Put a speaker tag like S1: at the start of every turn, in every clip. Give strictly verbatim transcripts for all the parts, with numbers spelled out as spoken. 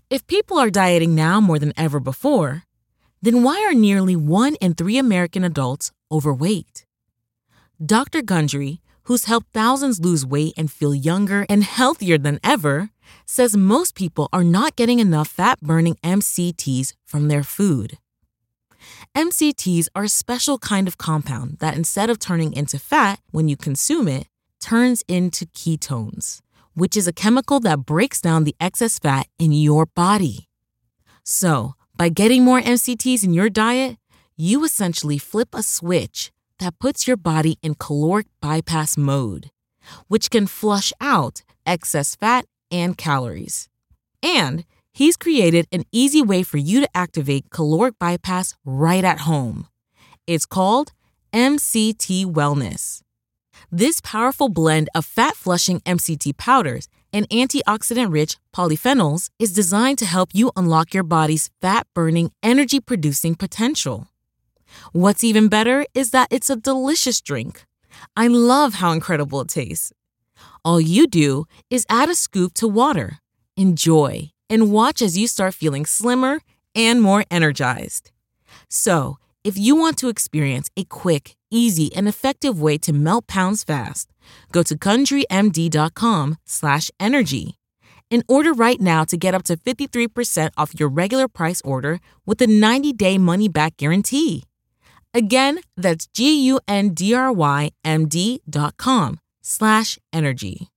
S1: If people are dieting now more than ever before, then why are nearly one in three American adults overweight? Doctor Gundry, who's helped thousands lose weight and feel younger and healthier than ever, says most people are not getting enough fat-burning M C Ts from their food. M C Ts are a special kind of compound that, instead of turning into fat when you consume it, turns into ketones, which is a chemical that breaks down the excess fat in your body. So, by getting more M C Ts in your diet, you essentially flip a switch that puts your body in caloric bypass mode, which can flush out excess fat and calories. And he's created an easy way for you to activate caloric bypass right at home. It's called M C T Wellness. This powerful blend of fat-flushing M C T powders and antioxidant-rich polyphenols is designed to help you unlock your body's fat-burning, energy-producing potential. What's even better is that it's a delicious drink. I love how incredible it tastes. All you do is add a scoop to water, enjoy, and watch as you start feeling slimmer and more energized. So, if you want to experience a quick, easy, and effective way to melt pounds fast, go to GundryMD.com slash energy and order right now to get up to fifty-three percent off your regular price order with a ninety-day money-back guarantee. Again, that's G-U-N-D-R-Y-M-D dot com slash energy.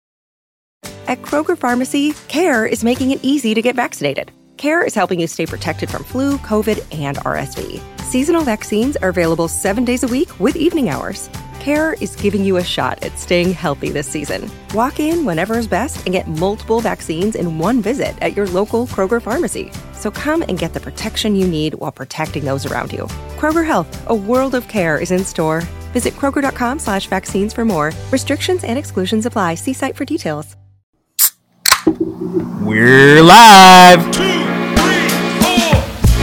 S2: At Kroger Pharmacy, CARE is making it easy to get vaccinated. CARE is helping you stay protected from flu, COVID, and R S V. Seasonal vaccines are available seven days a week with evening hours. CARE is giving you a shot at staying healthy this season. Walk in whenever is best and get multiple vaccines in one visit at your local Kroger Pharmacy. So come and get the protection you need while protecting those around you. Kroger Health, a world of care, is in store. Visit Kroger.com slash vaccines for more. Restrictions and exclusions apply. See site for details.
S3: We're live. Two, three, four.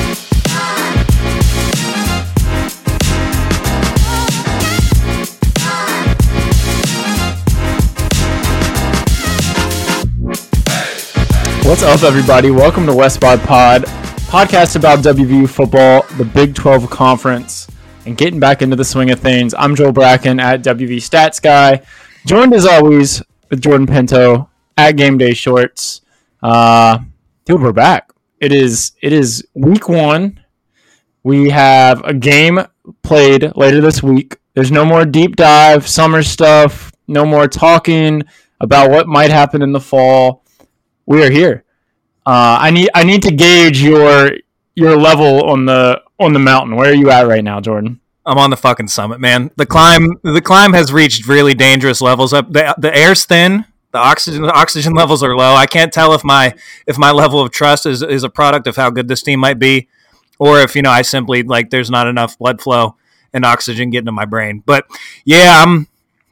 S3: What's up, everybody? Welcome to Westbod Pod, podcast about W V U football, the Big twelve Conference, and getting back into the swing of things. I'm Joel Bracken at W V Stats Guy, joined as always with Jordan Pinto at Game Day Shorts. Uh, dude, we're back. It is it is week one. We have a game played later this week. There's no more deep dive, summer stuff, no more talking about what might happen in the fall. We are here. Uh, I need I need to gauge your your level on the on the mountain. Where are you at right now, Jordan?
S4: I'm on the fucking summit, man. The climb the climb has reached really dangerous levels. Up the the air's thin. The oxygen the oxygen levels are low. I can't tell if my if my level of trust is, is a product of how good this team might be, or if, you know, I simply, like, there's not enough blood flow and oxygen getting to my brain. But yeah, I'm.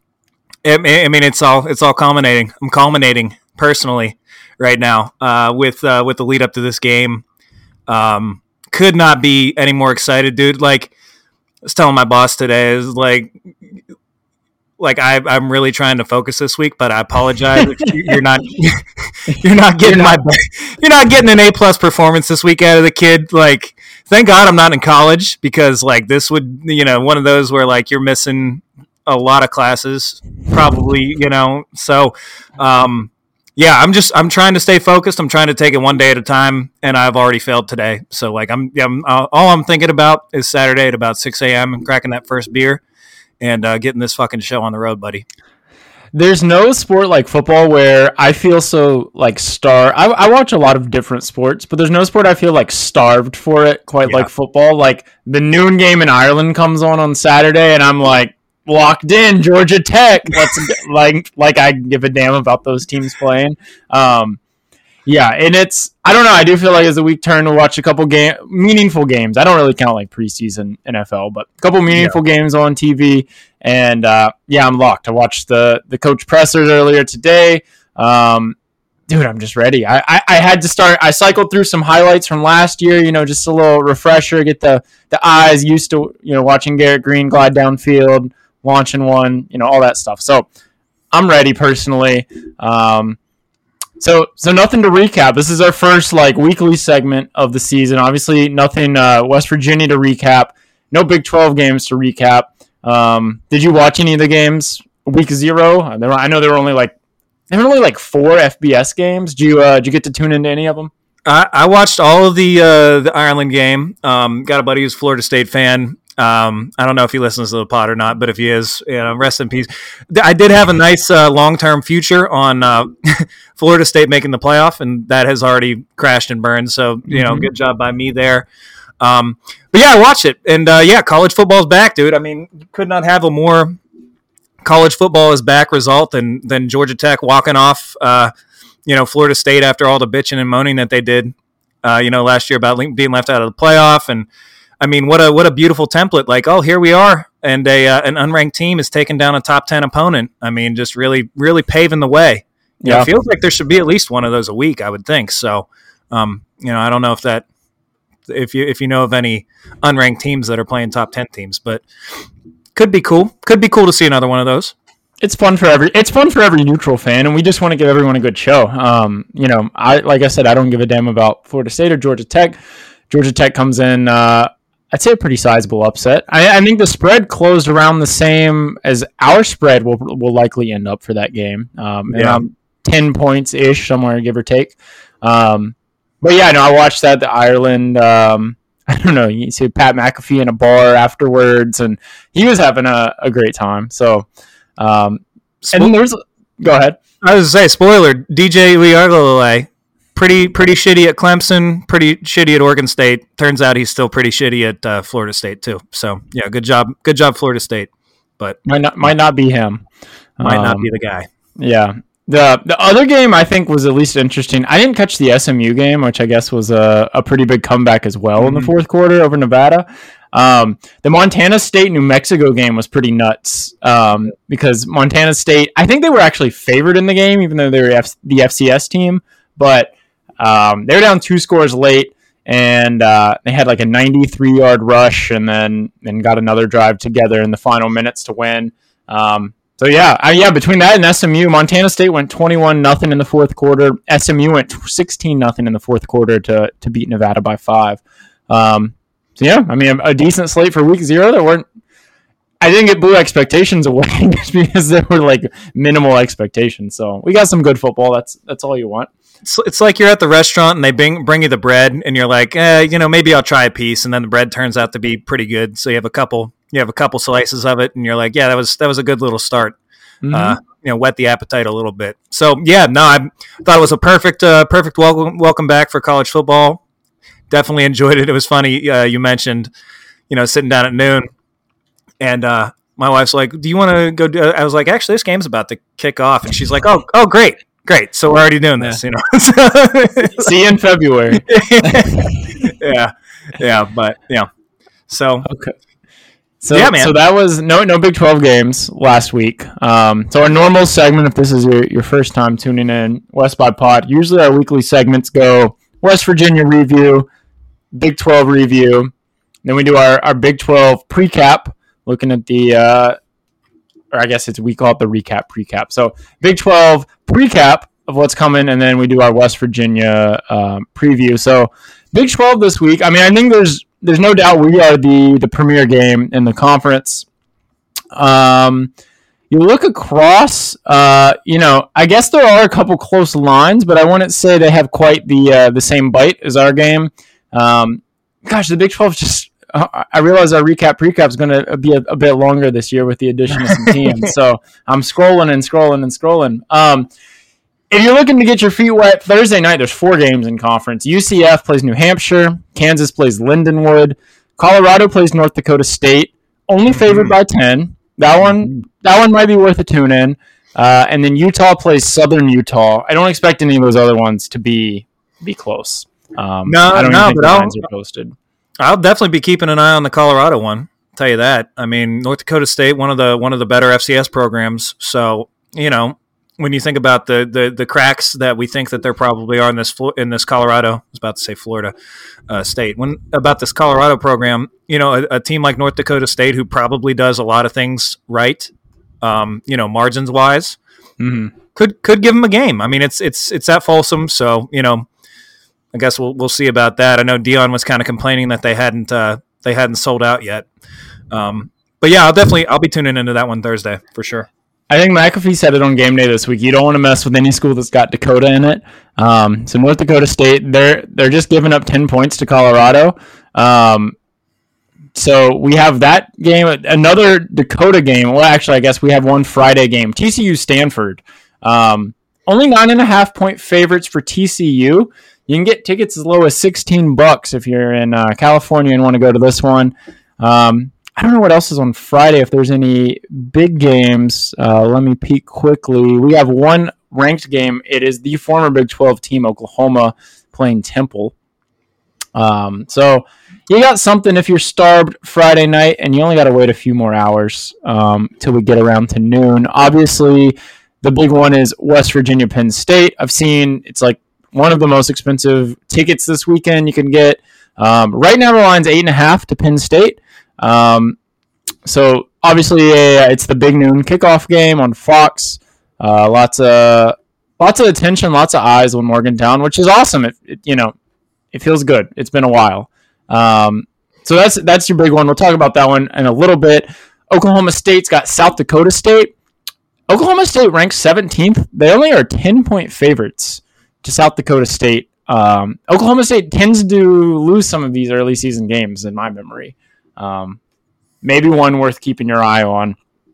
S4: I mean, it's all it's all culminating. I'm culminating personally right now uh, with uh, with the lead up to this game. Um, could not be any more excited, dude. Like, I was telling my boss today, is like. Like I, I'm really trying to focus this week, but I apologize if you're not, you're not getting you're not, my, you're not getting an A plus performance this week out of the kid. Like, thank God I'm not in college, because like this would, you know, one of those where like you're missing a lot of classes, probably, you know. So, um, yeah, I'm just I'm trying to stay focused. I'm trying to take it one day at a time, and I've already failed today. So like I'm, yeah, I'm uh, all I'm thinking about is Saturday at about six a.m. and cracking that first beer. And uh, getting this fucking show on the road, buddy.
S3: There's no sport like football where I feel so like star. I, I watch a lot of different sports, but there's no sport I feel like starved for it quite yeah. like football. Like the noon game in Ireland comes on on Saturday, and I'm like locked in. Georgia Tech. Let's like like I give a damn about those teams playing. Um, yeah, and it's I don't know. I do feel like it's a week turn to watch a couple game meaningful games. I don't really count like preseason N F L, but a couple meaningful yeah. games on T V. And uh, yeah, I'm locked. I watched the the coach pressers earlier today. Um, dude, I'm just ready. I, I I had to start. I cycled through some highlights from last year. You know, just a little refresher, get the the eyes used to you know watching Garrett Green glide downfield, launching one, you know, all that stuff. So I'm ready personally. Um, So, so nothing to recap. This is our first like weekly segment of the season. Obviously, nothing uh, West Virginia to recap. No Big twelve games to recap. Um, did you watch any of the games week zero? I know there were only like there were only like four F B S games. Did you uh, did you get to tune into any of them?
S4: I, I watched all of the uh, the Ireland game. Um, got a buddy who's a Florida State fan. Um, I don't know if he listens to the pod or not, but if he is, you know, rest in peace. I did have a nice uh, long-term future on uh, Florida State making the playoff, and that has already crashed and burned. So, you know, mm-hmm. good job by me there. Um, but yeah, I watched it, and uh, yeah, college football's back, dude. I mean, you could not have a more college football is back result than than Georgia Tech walking off, uh, you know, Florida State after all the bitching and moaning that they did, uh, you know, last year about being left out of the playoff. And I mean, what a what a beautiful template! Like, oh, here we are, and a uh, an unranked team is taking down a top ten opponent. I mean, just really, really paving the way. You yeah, know, it feels like there should be at least one of those a week. I would think so. Um, you know, I don't know if that, if you if you know of any unranked teams that are playing top ten teams, but could be cool. Could be cool to see another one of those.
S3: It's fun for every it's fun for every neutral fan, and we just want to give everyone a good show. Um, you know, I like I said, I don't give a damn about Florida State or Georgia Tech. Georgia Tech comes in. Uh, I'd say a pretty sizable upset. I, I think the spread closed around the same as our spread will will likely end up for that game. Um, yeah. Around ten points ish, somewhere give or take. Um, but yeah, no, I watched that. The Ireland. Um, I don't know. You see Pat McAfee in a bar afterwards, and he was having a, a great time. So, um, and then there's. Go ahead.
S4: I was gonna say, spoiler: D J Uiagalelei. Pretty pretty shitty at Clemson, pretty shitty at Oregon State. Turns out he's still pretty shitty at uh, Florida State too. So yeah, good job, good job, Florida State. But
S3: might not might not be him.
S4: Might um, not be the guy.
S3: Yeah. The the other game I think was at least interesting. I didn't catch the S M U game, which I guess was a, a pretty big comeback as well mm-hmm. in the fourth quarter over Nevada. Um, the Montana State New Mexico game was pretty nuts um, because Montana State, I think they were actually favored in the game, even though they were F- the F C S team, but Um, they were down two scores late, and uh, they had like a ninety-three yard rush, and then and got another drive together in the final minutes to win. Um, so yeah, I, yeah, between that and S M U, Montana State went twenty-one nothing in the fourth quarter. S M U went sixteen nothing in the fourth quarter to to beat Nevada by five. Um, so yeah, I mean a, a decent slate for week zero. There weren't. I didn't get blew expectations away just because there were like minimal expectations. So we got some good football. That's that's all you want.
S4: It's, it's like you're at the restaurant and they bring bring you the bread and you're like, eh, you know, maybe I'll try a piece, and then the bread turns out to be pretty good. So you have a couple, you have a couple slices of it, and you're like, yeah, that was that was a good little start. Mm-hmm. Uh, you know, whet the appetite a little bit. So yeah, no, I thought it was a perfect uh, perfect welcome welcome back for college football. Definitely enjoyed it. It was funny. Uh, you mentioned, you know, sitting down at noon, and uh, my wife's like, "Do you want to go?" Do-? I was like, "Actually, this game's about to kick off," and she's like, "Oh, oh, great." Great, so we're already doing this, you know.
S3: See you in February.
S4: yeah, yeah, but yeah. So
S3: okay. So
S4: yeah, man.
S3: So that was no no Big twelve games last week. Um, so our normal segment, if this is your, your first time tuning in, West by Pod. Usually our weekly segments go West Virginia review, Big twelve review, then we do our, our Big twelve pre-cap, looking at the. Uh, or I guess it's we call it the recap pre-cap. So Big twelve pre-cap of what's coming, and then we do our West Virginia um, preview. So Big twelve this week. I mean, I think there's there's no doubt we are the the premier game in the conference. Um, you look across, uh, you know, I guess there are a couple close lines, but I wouldn't say they have quite the uh, the same bite as our game. Um, gosh, the Big twelve just. I realize our recap precap is going to be a, a bit longer this year with the addition of some teams. So I'm scrolling and scrolling and scrolling. Um, if you're looking to get your feet wet, Thursday night, there's four games in conference. U C F plays New Hampshire. Kansas plays Lindenwood. Colorado plays North Dakota State. Only favored by ten. That one, that one might be worth a tune in. Uh, and then Utah plays Southern Utah. I don't expect any of those other ones to be be close. Um,
S4: no,
S3: I don't
S4: no,
S3: even think
S4: but
S3: the
S4: I'll,
S3: lines are posted.
S4: I'll definitely be keeping an eye on the Colorado one. I'll tell you that. I mean, North Dakota State, one of the one of the better F C S programs. So, you know, when you think about the the, the cracks that we think that there probably are in this in this Colorado, I was about to say Florida uh, State. When about this Colorado program, you know, a, a team like North Dakota State, who probably does a lot of things right, um, you know, margins wise.
S3: Mm-hmm.
S4: could could give them a game. I mean, it's it's it's at Folsom, so you know, I guess we'll we'll see about that. I know Dion was kind of complaining that they hadn't uh, they hadn't sold out yet. Um, but yeah, I'll definitely I'll be tuning into that one Thursday for sure.
S3: I think McAfee said it on game day this week. You don't want to mess with any school that's got Dakota in it. Um, so North Dakota State, they're they're just giving up ten points to Colorado. Um, so we have that game, another Dakota game. Well, actually, I guess we have one Friday game. T C U Stanford. Um, only nine and a half point favorites for T C U. You can get tickets as low as sixteen bucks if you're in uh, California and want to go to this one. Um, I don't know what else is on Friday, if there's any big games. Uh, let me peek quickly. We have one ranked game. It is the former Big twelve team, Oklahoma, playing Temple. Um, so you got something if you're starved Friday night, and you only got to wait a few more hours um, till we get around to noon. Obviously, the big one is West Virginia, Penn State. I've seen it's like one of the most expensive tickets this weekend you can get. Um, right now, the line's eight and a half to Penn State. Um, so obviously uh, it's the big noon kickoff game on Fox. Uh, lots of lots of attention, lots of eyes on Morgantown, which is awesome. It, it you know, it feels good. It's been a while. Um, so that's that's your big one. We'll talk about that one in a little bit. Oklahoma State's got South Dakota State. Oklahoma State ranks seventeenth. They only are ten point favorites to South Dakota State. Um, Oklahoma State tends to lose some of these early season games in my memory. Um, maybe one worth keeping your eye on.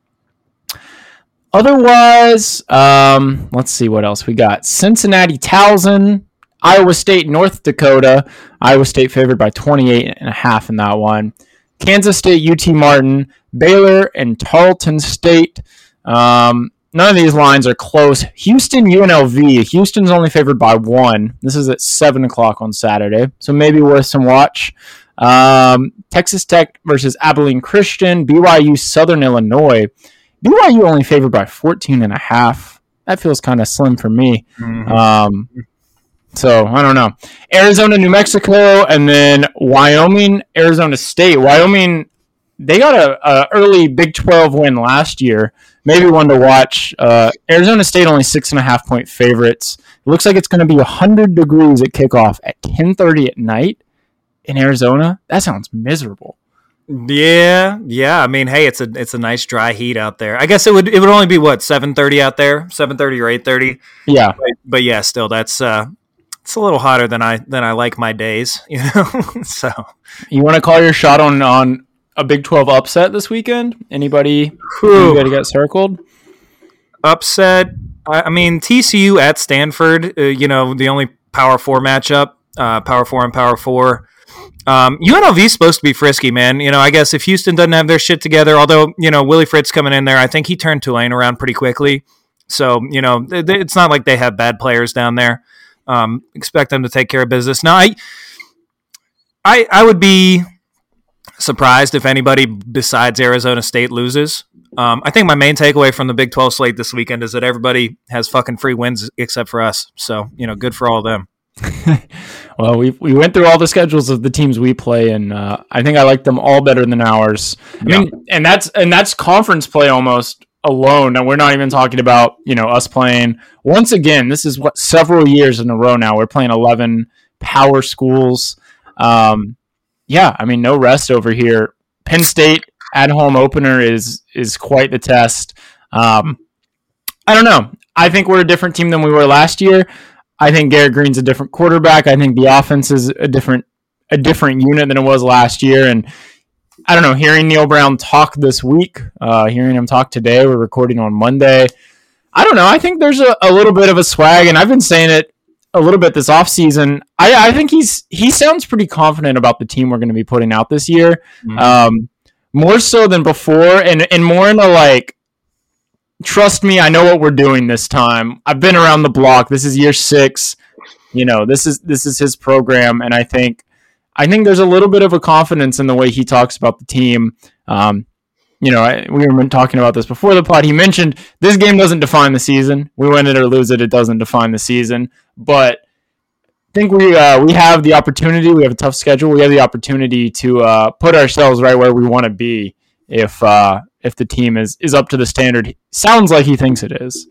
S3: Otherwise, um, let's see what else we got. Cincinnati, Towson, Iowa State, North Dakota. Iowa State favored by twenty-eight and a half in that one. Kansas State, U T Martin, Baylor, and Tarleton State. Um, none of these lines are close. Houston, U N L V. Houston's only favored by one. This is at seven o'clock on Saturday, so maybe worth some watch. Um, Texas Tech versus Abilene Christian, B Y U Southern Illinois. B Y U only favored by fourteen and a half. That feels kind of slim for me. Mm-hmm. Um, so I don't know. Arizona, New Mexico, and then Wyoming, Arizona State. Wyoming, they got a, a early Big twelve win last year. Maybe one to watch. Uh, Arizona State only six and a half point favorites. It looks like it's going to be one hundred degrees at kickoff at ten thirty at night. In Arizona, that sounds miserable.
S4: Yeah, yeah. I mean, hey, it's a it's a nice dry heat out there. I guess it would it would only be what seven thirty out there, seven thirty or eight thirty.
S3: Yeah,
S4: but, but yeah, still that's uh, it's a little hotter than I than I like my days. You know, so
S3: you want to call your shot on on a Big twelve upset this weekend? Anybody? Anybody get circled?
S4: Upset. I, I mean, T C U at Stanford. Uh, you know, the only Power Four matchup, uh, Power Four and Power Four. Um, U N L V is supposed to be frisky, man. You know, I guess if Houston doesn't have their shit together, although, you know, Willie Fritz coming in there, I think he turned Tulane around pretty quickly. So, you know, th- th- it's not like they have bad players down there. Um, expect them to take care of business. Now, I, I, I would be surprised if anybody besides Arizona State loses. Um, I think my main takeaway from the Big twelve slate this weekend is that everybody has fucking free wins except for us. So, you know, good for all of them.
S3: Well, we we went through all the schedules of the teams we play, and uh, I think I like them all better than ours. I yeah. mean, and that's and that's conference play almost alone, and we're not even talking about, you know, us playing. Once again, this is what several years in a row now we're playing eleven power schools. Um, yeah, I mean, no rest over here. Penn State at home opener is is quite the test. Um, I don't know. I think we're a different team than we were last year. I think Garrett Green's a different quarterback. I think the offense is a different a different unit than it was last year. And I don't know, hearing Neil Brown talk this week, uh, hearing him talk today, we're recording on Monday. I don't know. I think there's a, a little bit of a swag, and I've been saying it a little bit this offseason. I, I think he's he sounds pretty confident about the team we're going to be putting out this year, mm-hmm. um, more so than before, and, and more in a like, trust me, I know what we're doing this time. I've been around the block. This is year six. You know, this is this is his program, and I think I think there's a little bit of a confidence in the way he talks about the team. Um, you know, I, we were talking about this before the pod. He mentioned this game doesn't define the season. We win it or lose it, it doesn't define the season. But I think we uh, we have the opportunity. We have a tough schedule. We have the opportunity to uh, put ourselves right where we want to be if uh, if the team is, is up to the standard. Sounds like he thinks it is.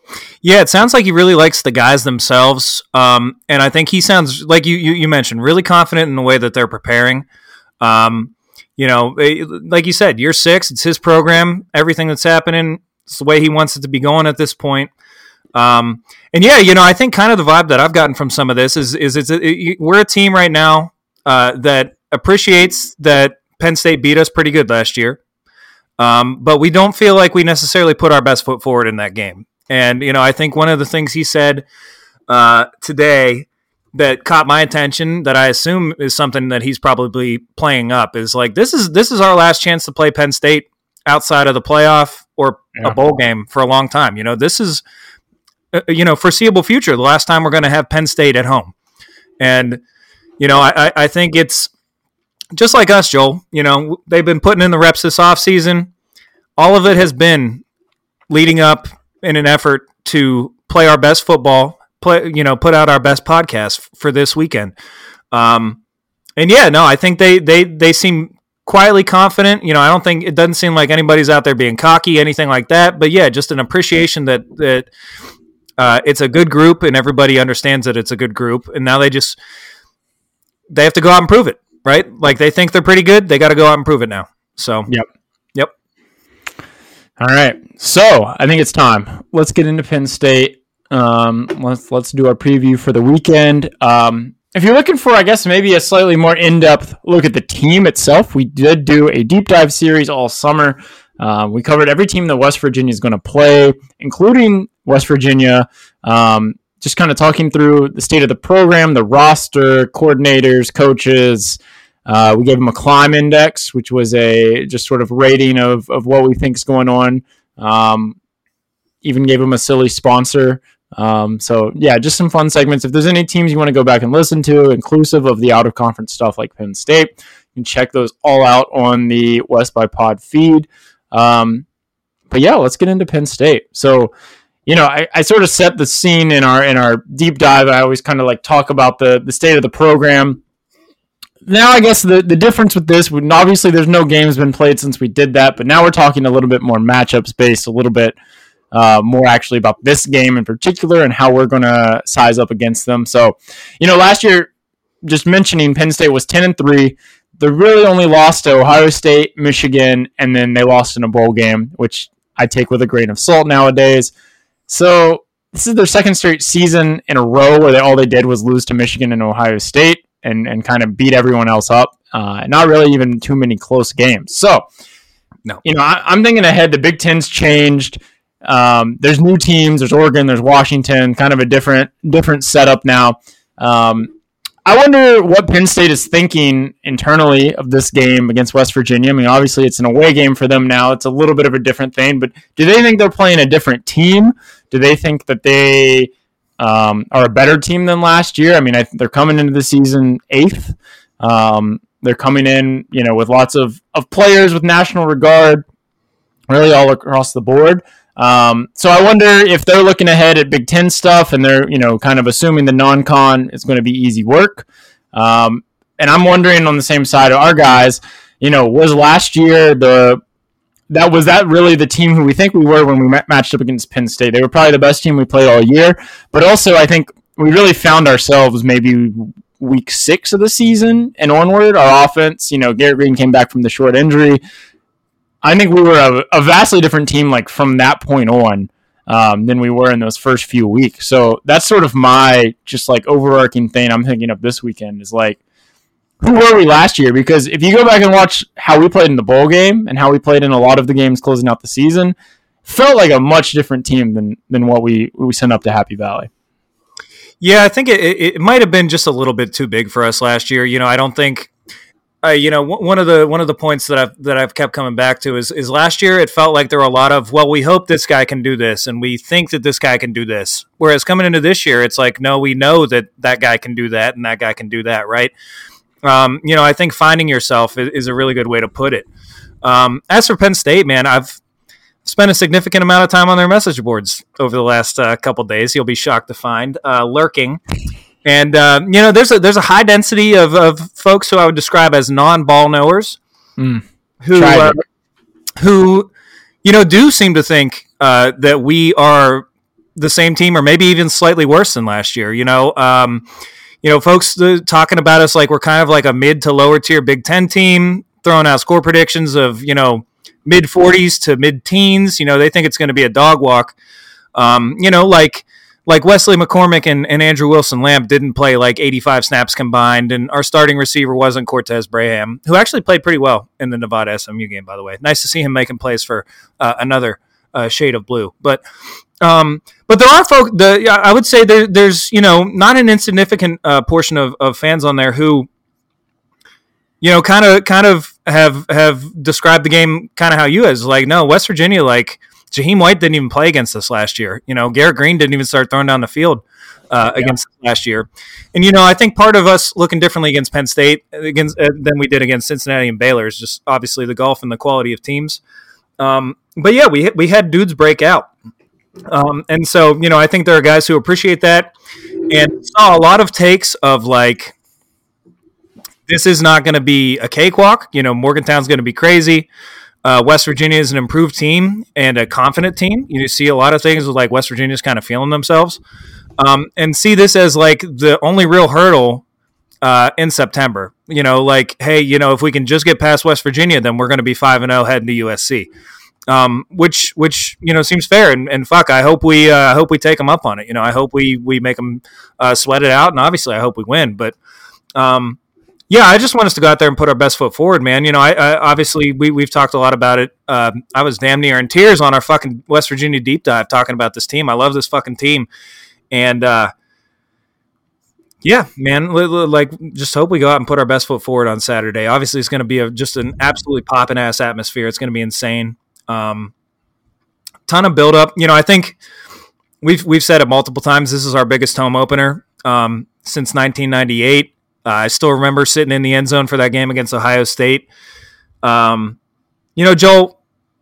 S4: Yeah, it sounds like he really likes the guys themselves, um, and I think he sounds like you, you you mentioned really confident in the way that they're preparing. Um, you know, like you said, year six, it's his program. Everything that's happening, it's the way he wants it to be going at this point. Um, and yeah, you know, I think kind of the vibe that I've gotten from some of this is is it's a, it, we're a team right now uh, that appreciates that Penn State beat us pretty good last year, um, but we don't feel like we necessarily put our best foot forward in that game. And, you know, I think one of the things he said uh, today that caught my attention that I assume is something that he's probably playing up is like, this is this is our last chance to play Penn State outside of the playoff or yeah. a bowl game for a long time. You know, this is, uh, you know, foreseeable future, the last time we're going to have Penn State at home. And, you know, I, I think it's just like us, Joel. You know, they've been putting in the reps this offseason. All of it has been leading up in an effort to play our best football, play, you know, put out our best podcast for this weekend. Um, and yeah, no, I think they, they, they seem quietly confident. You know, I don't think it doesn't seem like anybody's out there being cocky, anything like that, but yeah, just an appreciation that, that, uh, it's a good group and everybody understands that it's a good group. And now they just, they have to go out and prove it, right? Like they think they're pretty good. They got to go out and prove it now. So,
S3: yep.
S4: Yep.
S3: All right, so I think it's time. Let's get into Penn State. Um, let's let's do our preview for the weekend. Um, if you're looking for, I guess, maybe a slightly more in-depth look at the team itself, we did do a deep dive series all summer. Uh, we covered every team that West Virginia is going to play, including West Virginia. Um, just kind of talking through the state of the program, the roster, coordinators, coaches. Uh, we gave them a climb index, which was a just sort of rating of, of what we think is going on. Um, even gave them a silly sponsor. Um, so, yeah, just some fun segments. If there's any teams you want to go back and listen to, inclusive of the out-of-conference stuff like Penn State, you can check those all out on the West by Pod feed. Um, but, yeah, let's get into Penn State. So, you know, I, I sort of set the scene in our in our deep dive. I always kind of like talk about the, the state of the program. Now, I guess the, the difference with this, obviously there's no games been played since we did that, but now we're talking a little bit more matchups based, a little bit uh, more actually about this game in particular and how we're going to size up against them. So, you know, last year, just mentioning Penn State was ten and three. They really only lost to Ohio State, Michigan, and then they lost in a bowl game, which I take with a grain of salt nowadays. So this is their second straight season in a row where they, all they did was lose to Michigan and Ohio State. And, and kind of beat everyone else up. Uh, not really even too many close games. So, no, you know, I, I'm thinking ahead. The Big Ten's changed. Um, there's new teams. There's Oregon. There's Washington. Kind of a different different setup now. Um, I wonder what Penn State is thinking internally of this game against West Virginia. I mean, obviously it's an away game for them now. It's a little bit of a different thing. But do they think they're playing a different team? Do they think that they Um, are a better team than last year? I mean, I th- they're coming into the season eighth. Um, they're coming in, you know, with lots of, of players with national regard, really all across the board. Um, so I wonder if they're looking ahead at Big Ten stuff and they're, you know, kind of assuming the non-con is going to be easy work. Um, and I'm wondering on the same side of our guys, you know, was last year the That was that really the team who we think we were when we ma- matched up against Penn State. They were probably the best team we played all year. But also, I think we really found ourselves maybe week six of the season and onward. Our offense, you know, Garrett Green came back from the short injury. I think we were a, a vastly different team like from that point on um, than we were in those first few weeks. So that's sort of my just like overarching thing I'm thinking of this weekend is like, who were we last year? Because if you go back and watch how we played in the bowl game and how we played in a lot of the games closing out the season, felt like a much different team than than what we, we sent up to Happy Valley.
S4: Yeah, I think it, it, it might have been just a little bit too big for us last year. You know, I don't think, uh, you know, one of the one of the points that I've that I've kept coming back to is is last year it felt like there were a lot of, well, we hope this guy can do this and we think that this guy can do this. Whereas coming into this year, it's like, no, we know that that guy can do that and that guy can do that, right? Um, you know, I think finding yourself is, is a really good way to put it. Um, as for Penn State, man, I've spent a significant amount of time on their message boards over the last uh, couple of days. You'll be shocked to find uh, lurking. And, uh, you know, there's a, there's a high density of, of folks who I would describe as non-ball knowers mm. who, uh, who, you know, do seem to think uh, that we are the same team or maybe even slightly worse than last year. You know, um, you know, folks uh, talking about us like we're kind of like a mid to lower tier Big Ten team, throwing out score predictions of, you know, mid forties to mid teens. You know, they think it's going to be a dog walk. Um, you know, like like Wesley McCormick and, and Andrew Wilson-Lamb didn't play like eighty-five snaps combined, and our starting receiver wasn't Cortez Braham, who actually played pretty well in the Nevada S M U game, by the way. Nice to see him making plays for uh, another uh, shade of blue. But um, but there are folk, the, I would say there, there's, you know, not an insignificant uh, portion of, of fans on there who, you know, kind of kind of have have described the game kind of how you is. Like, no, West Virginia, like, Jaheim White didn't even play against us last year. You know, Garrett Green didn't even start throwing down the field uh, yeah. against us last year. And, you know, I think part of us looking differently against Penn State against uh, than we did against Cincinnati and Baylor is just obviously the golf and the quality of teams. Um, but, yeah, we we had dudes break out. Um, and so, you know, I think there are guys who appreciate that and saw a lot of takes of, like, this is not going to be a cakewalk. You know, Morgantown's going to be crazy. Uh, West Virginia is an improved team and a confident team. You see a lot of things with like West Virginia's kind of feeling themselves, um, and see this as like the only real hurdle uh, in September. You know, like, hey, you know, if we can just get past West Virginia, then we're going to be five and zero heading to U S C, um, which which you know seems fair. And, and fuck, I hope we uh, I hope we take them up on it. You know, I hope we we make them uh, sweat it out, and obviously I hope we win. But um, yeah, I just want us to go out there and put our best foot forward, man. You know, I, I obviously we we've talked a lot about it. Uh, I was damn near in tears on our fucking West Virginia deep dive talking about this team. I love this fucking team, and uh, yeah, man, like just hope we go out and put our best foot forward on Saturday. Obviously, it's going to be a, just an absolutely popping ass atmosphere. It's going to be insane. Um, ton of build up. You know, I think we've we've said it multiple times. This is our biggest home opener um, since nineteen ninety-eight. Uh, I still remember sitting in the end zone for that game against Ohio State. Um, you know, Joel,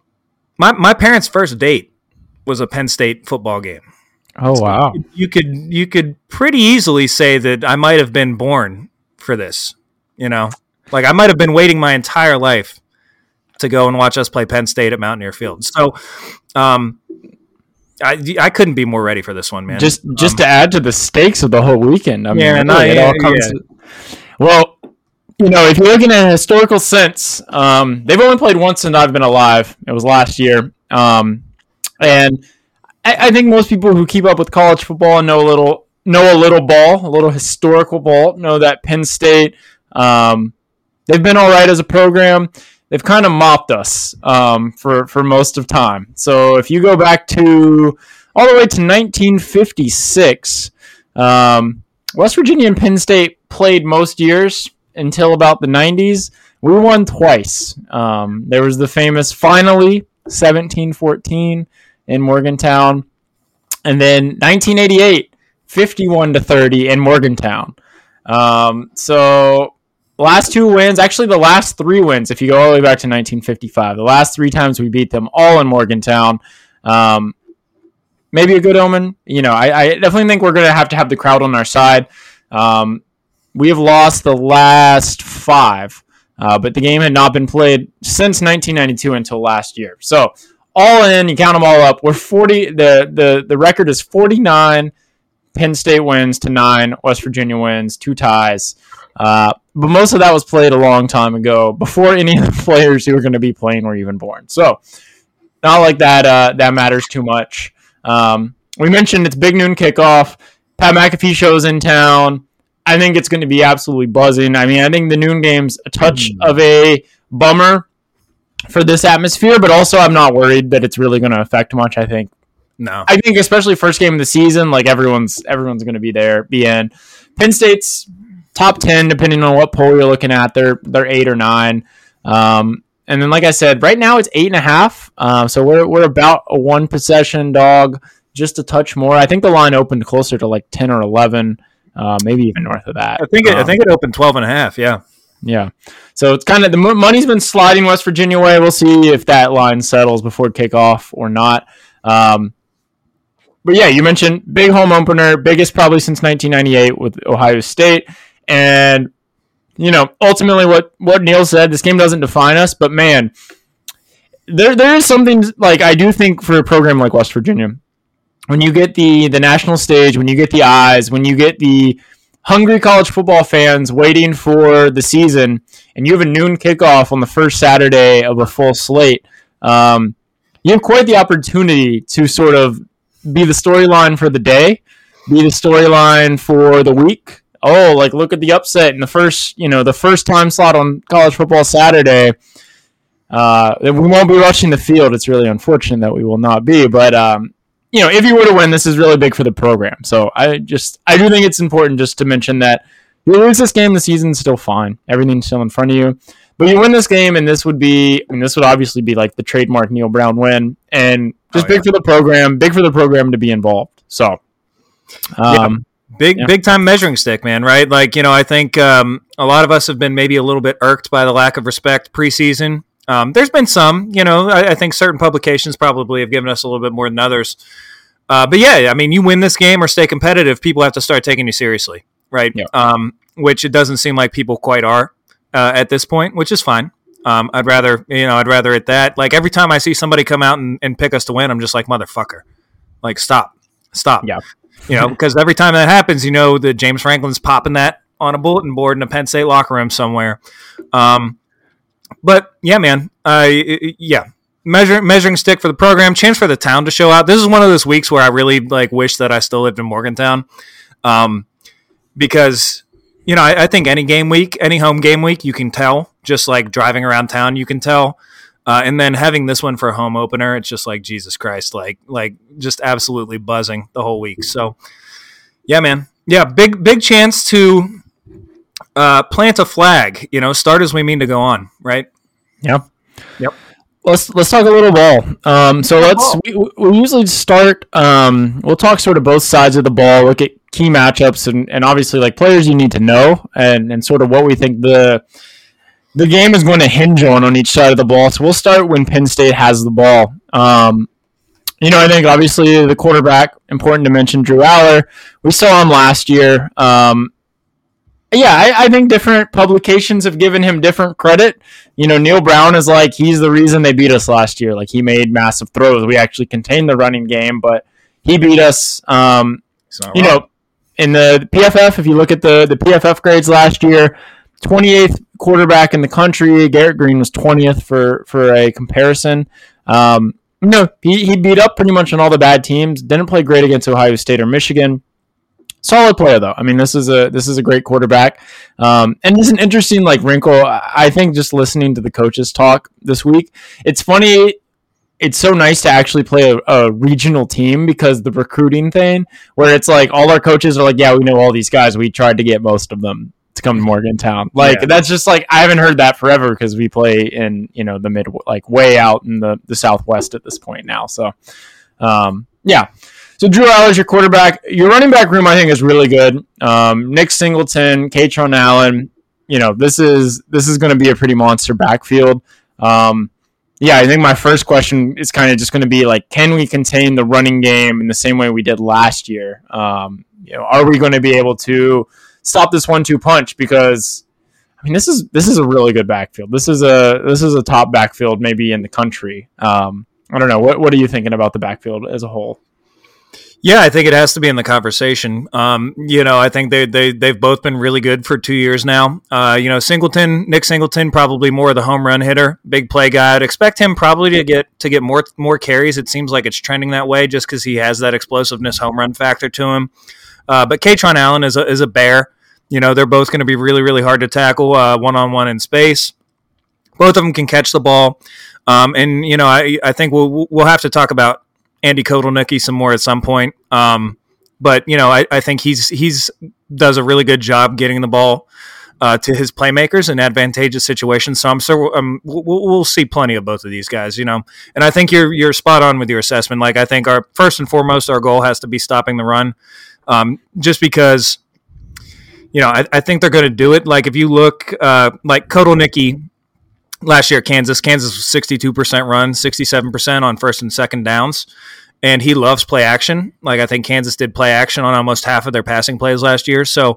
S4: my my parents' first date was a Penn State football game.
S3: Oh, so wow.
S4: You, you could you could pretty easily say that I might have been born for this. You know, like I might have been waiting my entire life to go and watch us play Penn State at Mountaineer Field. So, um, I, I couldn't be more ready for this one, man.
S3: Just just
S4: um,
S3: to add to the stakes of the whole weekend. I mean,
S4: yeah, no,
S3: it
S4: yeah,
S3: all comes.
S4: Yeah.
S3: To, well, you know, if you're looking at a historical sense, um, they've only played once since I've been alive. It was last year, um, and I, I think most people who keep up with college football and know a little know a little ball, a little historical ball, know that Penn State. Um, they've been all right as a program. They've kind of mopped us um, for, for most of time. So if you go back to all the way to nineteen fifty-six, um, West Virginia and Penn State played most years until about the nineties. We won twice. Um, there was the famous finally seventeen fourteen in Morgantown. And then nineteen eighty-eight, fifty-one to thirty in Morgantown. Um, so... Last two wins, actually the last three wins, if you go all the way back to nineteen fifty-five, the last three times we beat them, all in Morgantown. Um, maybe a good omen. You know, I, I definitely think we're going to have to have the crowd on our side. Um, we have lost the last five, uh, but the game had not been played since nineteen ninety-two until last year. So all in, you count them all up, we're forty. The the the record is forty-nine. Penn State wins to nine. West Virginia wins, two ties. Uh, but most of that was played a long time ago, before any of the players who were going to be playing were even born. So, not like that uh, that matters too much. Um, we mentioned it's big noon kickoff. Pat McAfee show's in town. I think it's going to be absolutely buzzing. I mean, I think the noon game's a touch mm. of a bummer for this atmosphere, but also I'm not worried that it's really going to affect much. I think.
S4: No.
S3: I think especially first game of the season, like everyone's everyone's going to be there, be in. Penn State's top ten, depending on what poll you're looking at. They're they're eight or nine. Um, and then, like I said, right now it's eight and a half. Uh, so we're we're about a one possession dog, just a touch more. I think the line opened closer to like ten or eleven, uh, maybe even north of that.
S4: I think it,
S3: um,
S4: I think it opened twelve and a half. Yeah.
S3: Yeah. So it's kind of the money's been sliding West Virginia way. We'll see if that line settles before kickoff or not. Um, but yeah, you mentioned big home opener, biggest probably since nineteen ninety-eight with Ohio State. And, you know, ultimately what, what Neil said, this game doesn't define us, but man, there there is something like I do think for a program like West Virginia, when you get the the national stage, when you get the eyes, when you get the hungry college football fans waiting for the season, and you have a noon kickoff on the first Saturday of a full slate, um, you have quite the opportunity to sort of be the storyline for the day, be the storyline for the week. Oh, like look at the upset in the first, you know, the first time slot on college football Saturday. Uh, we won't be rushing the field. It's really unfortunate that we will not be, but um, you know, if you were to win, this is really big for the program. So I just, I do think it's important just to mention that you lose this game, the season's still fine. Everything's still in front of you. But you win this game, and this would be, I mean, this would obviously be like the trademark Neal Brown win, and just oh, big yeah. for the program, big for the program to be involved. So, um,
S4: yeah. big, yeah. big time measuring stick, man, right? Like, you know, I think um, a lot of us have been maybe a little bit irked by the lack of respect preseason. Um, there's been some, you know, I, I think certain publications probably have given us a little bit more than others. Uh, but yeah, I mean, you win this game or stay competitive, people have to start taking you seriously, right? Yeah. Um, which it doesn't seem like people quite are. Uh, at this point, which is fine. Um, I'd rather, you know, I'd rather at that. Like every time I see somebody come out and, and pick us to win, I'm just like, motherfucker, like stop, stop.
S3: Yeah.
S4: You know, because every time that happens, you know, that James Franklin's popping that on a bulletin board in a Penn State locker room somewhere. Um, but yeah, man, I yeah, measure measuring stick for the program, chance for the town to show out. This is one of those weeks where I really like wish that I still lived in Morgantown, um, because. You know, I, I think any game week, any home game week, you can tell, just like driving around town, you can tell. Uh, and then having this one for a home opener, it's just like, Jesus Christ, like, like just absolutely buzzing the whole week. So, yeah, man. Yeah, big, big chance to uh, plant a flag, you know, start as we mean to go on, right?
S3: Yep.
S4: Yep.
S3: Let's let's talk a little ball. Um, so let's we, we usually start. Um, we'll talk sort of both sides of the ball. Look at key matchups and, and obviously like players you need to know and, and sort of what we think the the game is going to hinge on on each side of the ball. So we'll start when Penn State has the ball. Um, you know, I think obviously the quarterback, important to mention, Drew Aller. We saw him last year. Um, yeah, I, I think different publications have given him different credit. You know, Neal Brown is like, he's the reason they beat us last year. Like, he made massive throws. We actually contained the running game, but he beat us. Um, you know, in the P F F, if you look at the, the P F F grades last year, twenty-eighth quarterback in the country. Garrett Green was twentieth for, for a comparison. Um, you know, he, he beat up pretty much on all the bad teams. Didn't play great against Ohio State or Michigan. Solid player though. I mean, this is a this is a great quarterback, um, and there's an interesting like wrinkle. I think just listening to the coaches talk this week, it's funny. It's so nice to actually play a, a regional team because the recruiting thing, where it's like all our coaches are like, yeah, we know all these guys. We tried to get most of them to come to Morgantown. Like yeah. That's just like I haven't heard that forever because we play in you know the mid like way out in the the Southwest at this point now. So um, yeah. So Drew Aller's your quarterback. Your running back room, I think, is really good. Um, Nick Singleton, Kaytron Allen. You know, this is this is going to be a pretty monster backfield. Um, yeah, I think my first question is kind of just going to be like, can we contain the running game in the same way we did last year? Um, you know, are we going to be able to stop this one-two punch? Because I mean, this is this is a really good backfield. This is a this is a top backfield maybe in the country. Um, I don't know. What what are you thinking about the backfield as a whole?
S4: Yeah, I think it has to be in the conversation. Um, you know, I think they, they, they've both been really good for two years now. Uh, you know, Singleton, Nick Singleton, probably more of the home run hitter, big play guy. I'd expect him probably to get to get more more carries. It seems like it's trending that way just because he has that explosiveness home run factor to him. Uh, but Kaytron Allen is a, is a bear. You know, they're both going to be really, really hard to tackle uh, one-on-one in space. Both of them can catch the ball. Um, and, you know, I, I think we'll we'll have to talk about Andy Kotelnicki some more at some point. Um, but, you know, I, I think he's he's does a really good job getting the ball uh, to his playmakers in advantageous situations. So I'm sure um, we'll, we'll see plenty of both of these guys, you know. And I think you're you're spot on with your assessment. Like, I think our first and foremost, our goal has to be stopping the run um, just because, you know, I, I think they're going to do it. Like, if you look uh, like Kotelnicki last year at Kansas, Kansas was sixty-two percent run, sixty-seven percent on first and second downs. And he loves play action. Like, I think Kansas did play action on almost half of their passing plays last year. So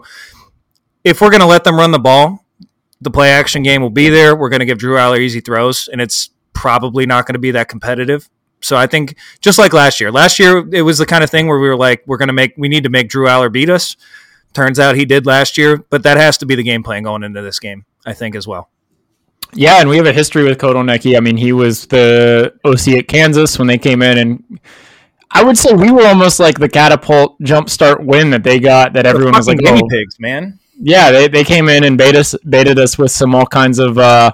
S4: if we're going to let them run the ball, the play action game will be there. We're going to give Drew Aller easy throws, and it's probably not going to be that competitive. So I think just like last year, last year it was the kind of thing where we were like, we're going to make, we need to make Drew Aller beat us. Turns out he did last year, but that has to be the game plan going into this game, I think, as well.
S3: Yeah, and we have a history with Kotelnicki. I mean, he was the O C at Kansas when they came in, and I would say we were almost like the catapult jumpstart win that they got that everyone was like,
S4: guinea
S3: oh.
S4: pigs, man.
S3: Yeah, they, they came in and baited us, baited us with some all kinds of uh,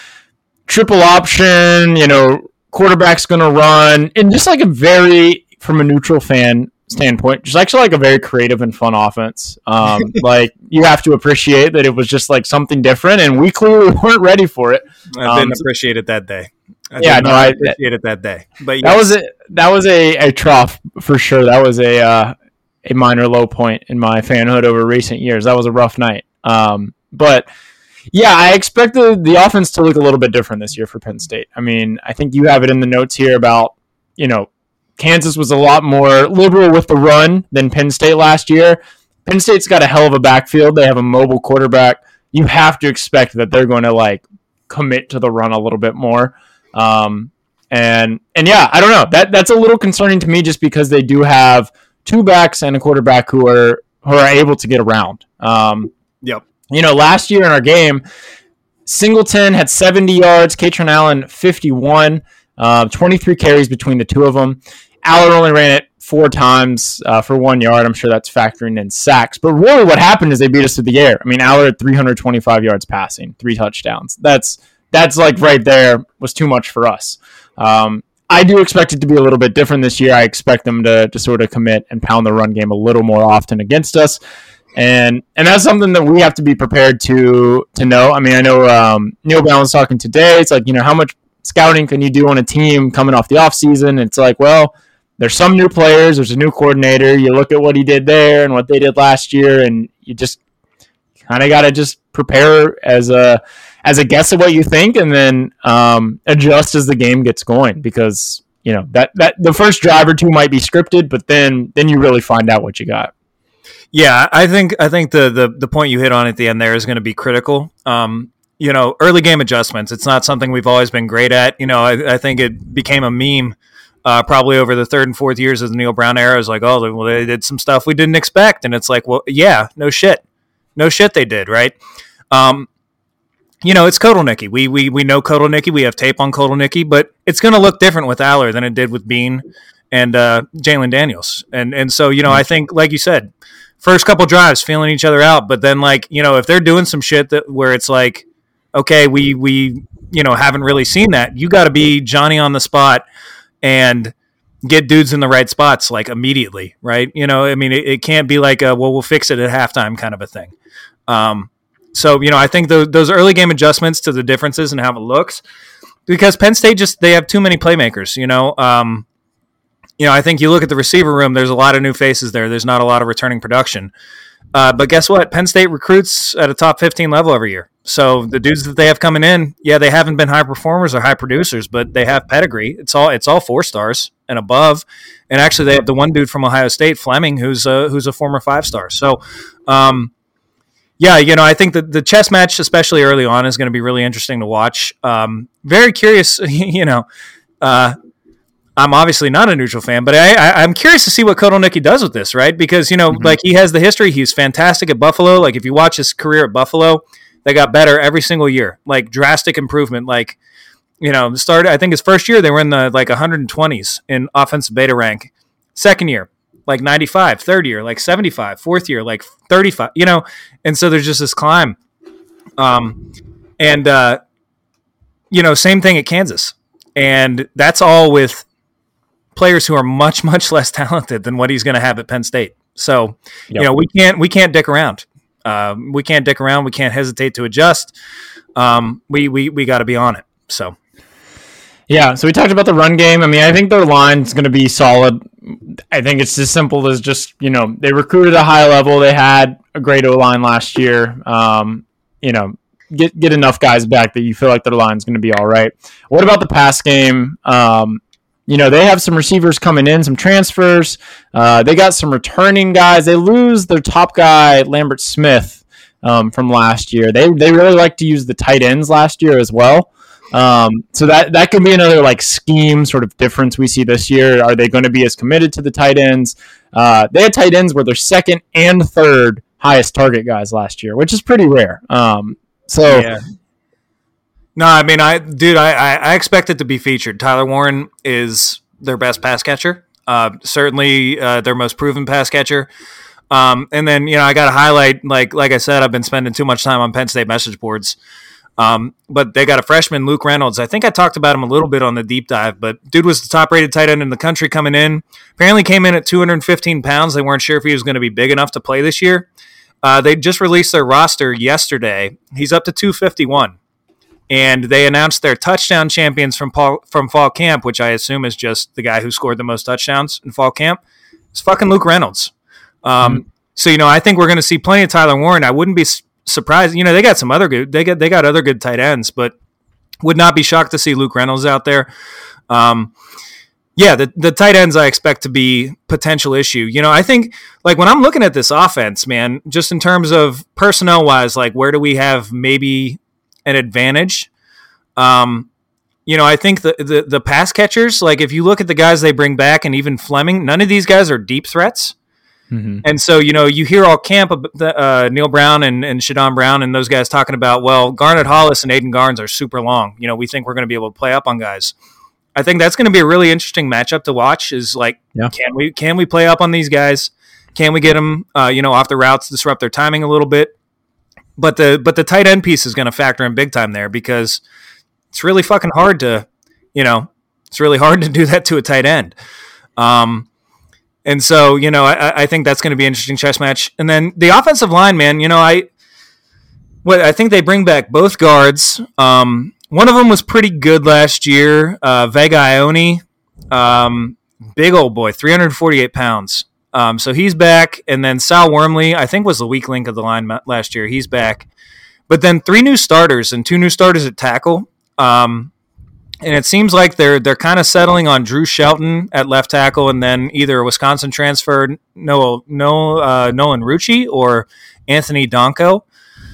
S3: triple option, you know, quarterback's going to run, and just like a very, from a neutral fan standpoint, just actually like a very creative and fun offense. Um, like, you have to appreciate that it was just like something different, and we clearly weren't ready for it.
S4: I didn't um, appreciate it that day. I
S3: yeah, no, I
S4: appreciate it that day. But yes.
S3: that was a that was a, a trough for sure. That was a uh, a minor low point in my fanhood over recent years. That was a rough night. Um, but yeah, I expected the offense to look a little bit different this year for Penn State. I mean, I think you have it in the notes here about, you know, Kansas was a lot more liberal with the run than Penn State last year. Penn State's got a hell of a backfield. They have a mobile quarterback. You have to expect that they're going to like commit to the run a little bit more. Um, and and yeah, I don't know. That that's a little concerning to me just because they do have two backs and a quarterback who are who are able to get around. Um,
S4: yep.
S3: You know, last year in our game, Singleton had seventy yards, Katron Allen fifty-one, uh, twenty-three carries between the two of them. Allen only ran it four times uh, for one yard. I'm sure that's factoring in sacks. But really what happened is they beat us to the air. I mean, Allen had three hundred twenty-five yards passing, three touchdowns. That's that's like right there was too much for us. Um, I do expect it to be a little bit different this year. I expect them to, to sort of commit and pound the run game a little more often against us. And and that's something that we have to be prepared to to know. I mean, I know um, Neil Bowen was talking today. It's like, you know, how much scouting can you do on a team coming off the offseason? It's like, well, there's some new players. There's a new coordinator. You look at what he did there and what they did last year, and you just kind of got to just prepare as a as a guess of what you think, and then um, adjust as the game gets going. Because you know that that the first drive or two might be scripted, but then then you really find out what you got.
S4: Yeah, I think I think the the, the point you hit on at the end there is going to be critical. Um, you know, early game adjustments. It's not something we've always been great at. You know, I, I think it became a meme uh, probably over the third and fourth years of the Neil Brown era. It was like, oh, well, they did some stuff we didn't expect, and it's like, well, yeah, no shit, no shit, they did, right? Um, you know, it's Kotelnicki. We we we know Kotelnicki. We have tape on Kotelnicki, but it's going to look different with Aller than it did with Bean and uh, Jalen Daniels. And and so, you know, I think, like you said, first couple drives feeling each other out, but then, like, you know, if they're doing some shit that where it's like, okay, we we you know haven't really seen that, you got to be Johnny on the spot and get dudes in the right spots like immediately, right? You know, I mean, it, it can't be like a, well, we'll fix it at halftime kind of a thing. Um, so, you know, I think the, those early game adjustments to the differences and how it looks, because Penn State just, they have too many playmakers, you know. Um, you know, I think you look at the receiver room, there's a lot of new faces there. There's not a lot of returning production. Uh, but guess what? Penn State recruits at a top fifteen level every year. So the dudes that they have coming in, yeah, they haven't been high performers or high producers, but they have pedigree. It's all it's all four stars and above. And actually, they have the one dude from Ohio State, Fleming, who's a, who's a former five star. So, um, yeah, you know, I think that the chess match, especially early on, is going to be really interesting to watch. Um, very curious, you know. Uh, I'm obviously not a neutral fan, but I, I, I'm curious to see what Kotelnicki does with this, right? Because, you know, mm-hmm. like he has the history. He's fantastic at Buffalo. Like if you watch his career at Buffalo, they got better every single year, like drastic improvement. Like, you know, started, I think his first year, they were in the like one hundred twenties in offensive beta rank. Second year, like ninety-five. Third year, like seventy-five. Fourth year, like thirty-five, you know? And so there's just this climb. Um, and, uh, you know, same thing at Kansas. And that's all with players who are much, much less talented than what he's going to have at Penn State. So, yep. you know, we can't, we can't dick around. Um, we can't dick around. We can't hesitate to adjust. Um, we, we, we got to be on it. So,
S3: yeah. So we talked about the run game. I mean, I think their line's going to be solid. I think it's as simple as just, you know, they recruited a high level. They had a great O-line last year. Um, you know, get, get enough guys back that you feel like their line's going to be all right. What about the pass game? Um, You know, they have some receivers coming in, some transfers. Uh, they got some returning guys. They lose their top guy, Lambert Smith, um, from last year. They they really like to use the tight ends last year as well. Um, so that that could be another like scheme sort of difference we see this year. Are they going to be as committed to the tight ends? Uh, they had tight ends where they're second and third highest target guys last year, which is pretty rare. Um, so. Yeah.
S4: No, I mean, I dude, I, I expect it to be featured. Tyler Warren is their best pass catcher, uh, certainly uh, their most proven pass catcher. Um, and then, you know, I got to highlight, like like I said, I've been spending too much time on Penn State message boards. Um, but they got a freshman, Luke Reynolds. I think I talked about him a little bit on the deep dive, but dude was the top-rated tight end in the country coming in. Apparently came in at two hundred fifteen pounds. They weren't sure if he was going to be big enough to play this year. Uh, they just released their roster yesterday. He's up to two fifty-one. And they announced their touchdown champions from Paul, from fall camp, which I assume is just the guy who scored the most touchdowns in fall camp. It's fucking Luke Reynolds. Um, mm-hmm. So, you know, I think we're going to see plenty of Tyler Warren. I wouldn't be su- surprised. You know, they got some other good, they got, they got other good tight ends, but would not be shocked to see Luke Reynolds out there. Um, yeah, the, the tight ends I expect to be potential issue. You know, I think like when I'm looking at this offense, man, just in terms of personnel wise, like where do we have maybe an advantage? Um, you know, I think the, the, the pass catchers, like if you look at the guys they bring back and even Fleming, none of these guys are deep threats. Mm-hmm. And so, you know, you hear all camp, uh, Neil Brown and, and Shadon Brown and those guys talking about, well, Garnet Hollis and Aiden Garnes are super long. You know, we think we're going to be able to play up on guys. I think that's going to be a really interesting matchup to watch is like, yeah. can we, can we play up on these guys? Can we get them, uh, you know, off the routes, disrupt their timing a little bit? But the but the tight end piece is going to factor in big time there because it's really fucking hard to, you know, it's really hard to do that to a tight end. Um, and so, you know, I, I think that's going to be an interesting chess match. And then the offensive line, man, you know, I what I think they bring back both guards. Um, one of them was pretty good last year, uh, Vega Ione, um, big old boy, three hundred forty-eight pounds. Um, so he's back, and then Sal Wormley, I think was the weak link of the line last year. He's back. But then three new starters and two new starters at tackle. Um, and it seems like they're they're kind of settling on Drew Shelton at left tackle and then either a Wisconsin transfer, Noah, Noah, uh, Nolan Rucci or Anthony Donko.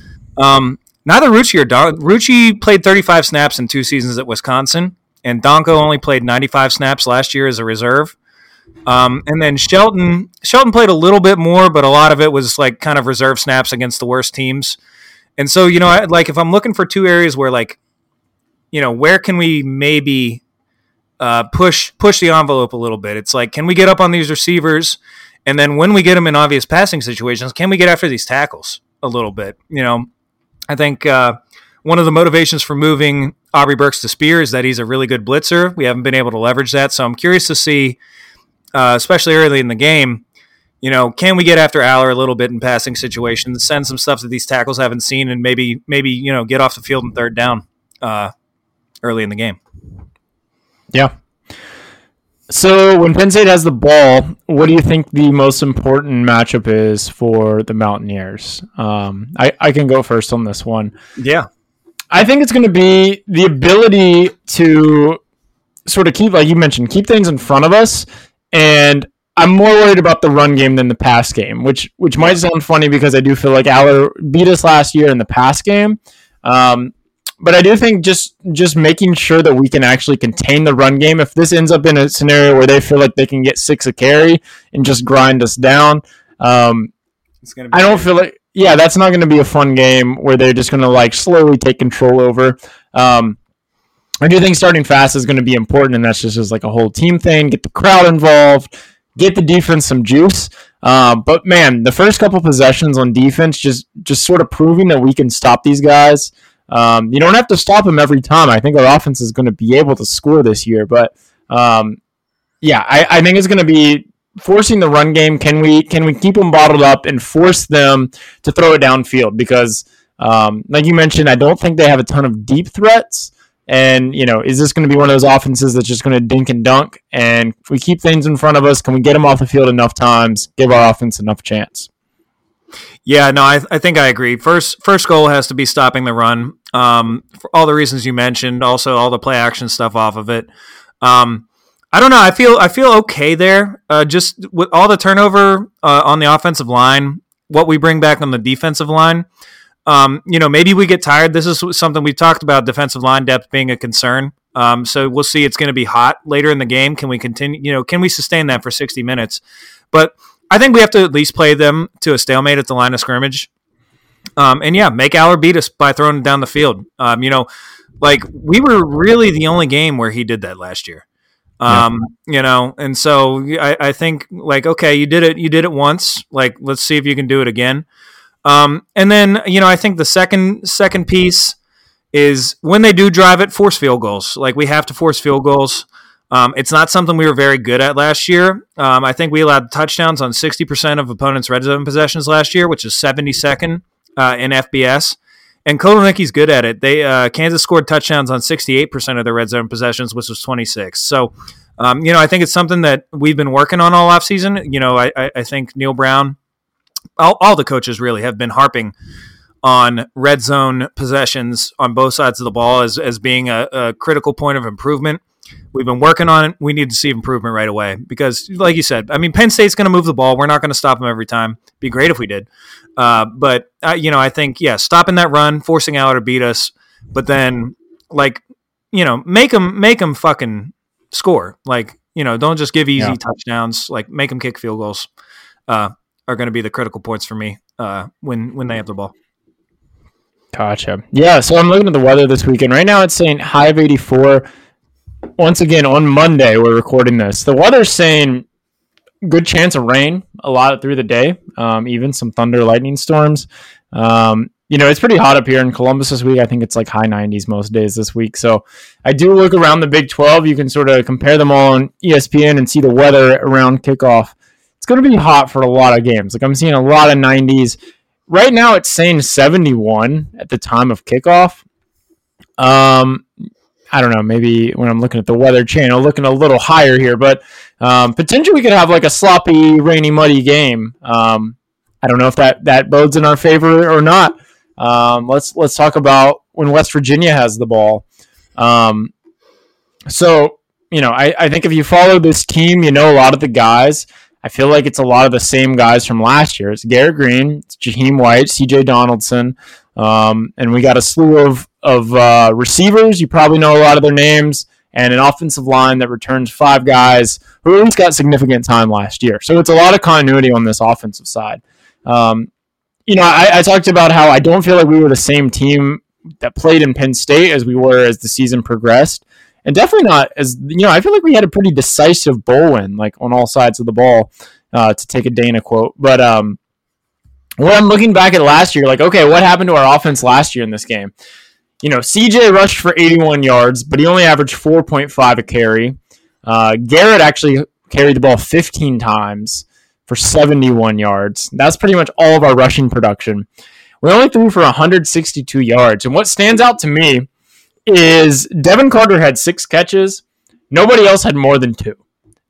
S4: Um, neither Rucci or Don- Rucci played thirty-five snaps in two seasons at Wisconsin, and Donko only played ninety-five snaps last year as a reserve. Um, and then Shelton, Shelton played a little bit more, but a lot of it was like kind of reserve snaps against the worst teams. And so, you know, I, like if I'm looking for two areas where like, you know, where can we maybe uh, push push the envelope a little bit? It's like, can we get up on these receivers? And then when we get them in obvious passing situations, can we get after these tackles a little bit? You know, I think uh, one of the motivations for moving Aubrey Burks to Spear is that he's a really good blitzer. We haven't been able to leverage that. So I'm curious to see, Uh, especially early in the game, you know, can we get after Aller a little bit in passing situations, send some stuff that these tackles haven't seen, and maybe, maybe you know, get off the field in third down uh, early in the game.
S3: Yeah. So when Penn State has the ball, what do you think the most important matchup is for the Mountaineers? Um, I, I can go first on this one.
S4: Yeah.
S3: I think it's going to be the ability to sort of keep, like you mentioned, keep things in front of us. And I'm more worried about the run game than the pass game, which which might sound funny because I do feel like Aller beat us last year in the pass game. Um, but I do think just just making sure that we can actually contain the run game. If this ends up in a scenario where they feel like they can get six a carry and just grind us down, um, it's gonna be I don't feel like, yeah, that's not going to be a fun game where they're just going to like slowly take control over. Um, I do think starting fast is going to be important, and that's just as like a whole team thing. Get the crowd involved, get the defense some juice. Uh, but man, the first couple possessions on defense, just just sort of proving that we can stop these guys. Um, you don't have to stop them every time. I think our offense is going to be able to score this year, but um, yeah, I, I think it's going to be forcing the run game. Can we can we keep them bottled up and force them to throw it downfield? Because um, like you mentioned, I don't think they have a ton of deep threats. And, you know, is this going to be one of those offenses that's just going to dink and dunk? And if we keep things in front of us, can we get them off the field enough times, give our offense enough chance?
S4: Yeah, no, I, I think I agree. First first goal has to be stopping the run um, for all the reasons you mentioned, also all the play action stuff off of it. Um, I don't know. I feel I feel okay there. Uh, just with all the turnover uh, on the offensive line, what we bring back on the defensive line, Um, you know, maybe we get tired. This is something we've talked about, defensive line depth being a concern. Um, so we'll see. It's going to be hot later in the game. Can we continue? You know, can we sustain that for sixty minutes? But I think we have to at least play them to a stalemate at the line of scrimmage. Um, and yeah, make Aller beat us by throwing it down the field. Um, you know, like we were really the only game where he did that last year. Um, yeah. You know, and so I, I think like, okay, you did it, you did it once. Like, let's see if you can do it again. Um, and then, you know, I think the second, second piece is when they do drive it, force field goals. Like we have to force field goals. Um, it's not something we were very good at last year. Um, I think we allowed touchdowns on sixty percent of opponents' red zone possessions last year, which is seventy-second uh, in F B S. And Kotelnicki's good at it. They uh, Kansas scored touchdowns on sixty-eight percent of their red zone possessions, which was twenty-six. So, um, you know, I think it's something that we've been working on all offseason. You know, I, I, I think Neil Brown, all, all the coaches really have been harping on red zone possessions on both sides of the ball as, as being a, a critical point of improvement. We've been working on it. We need to see improvement right away because, like you said, I mean, Penn State's going to move the ball. We're not going to stop them every time. It'd be great if we did. Uh, but, uh, you know, I think, yeah, stopping that run, forcing out to beat us, but then, like, you know, make them, make them fucking score. Like, you know, don't just give easy yeah. touchdowns. Like, make them kick field goals uh, are going to be the critical points for me uh, when, when they have the ball.
S3: Gotcha. Yeah, so I'm looking at the weather this weekend. Right now it's saying high of eighty-four. Once again, on Monday, we're recording this. The weather's saying good chance of rain a lot through the day, um, even some thunder, lightning storms. Um, you know, it's pretty hot up here in Columbus this week. I think it's like high nineties most days this week. So I do look around the Big twelve. You can sort of compare them all on E S P N and see the weather around kickoff. It's going to be hot for a lot of games. Like I'm seeing a lot of nineties. Right now, it's saying seventy-one at the time of kickoff. Um, I don't know, maybe when I'm looking at the Weather Channel, looking a little higher here, but um, potentially we could have like a sloppy, rainy, muddy game. Um, I don't know if that, that bodes in our favor or not. Um, let's let's talk about when West Virginia has the ball. Um, so, you know, I, I think if you follow this team, you know a lot of the guys. I feel like it's a lot of the same guys from last year. It's Garrett Green, it's Jaheim White, C J Donaldson, um, and we got a slew of, of uh, receivers. You probably know a lot of their names, and an offensive line that returns five guys who at least got significant time last year. So it's a lot of continuity on this offensive side. Um, you know, I, I talked about how I don't feel like we were the same team that played in Penn State as we were as the season progressed. And definitely not as, you know, I feel like we had a pretty decisive bowl win, like on all sides of the ball, uh, to take a Dana quote. But um, when I'm looking back at last year, like, okay, what happened to our offense last year in this game? You know, C J rushed for eighty-one yards, but he only averaged four point five a carry. Uh, Garrett actually carried the ball fifteen times for seventy-one yards. That's pretty much all of our rushing production. We only threw for one hundred sixty-two yards. And what stands out to me is Devin Carter had six catches. Nobody else had more than two.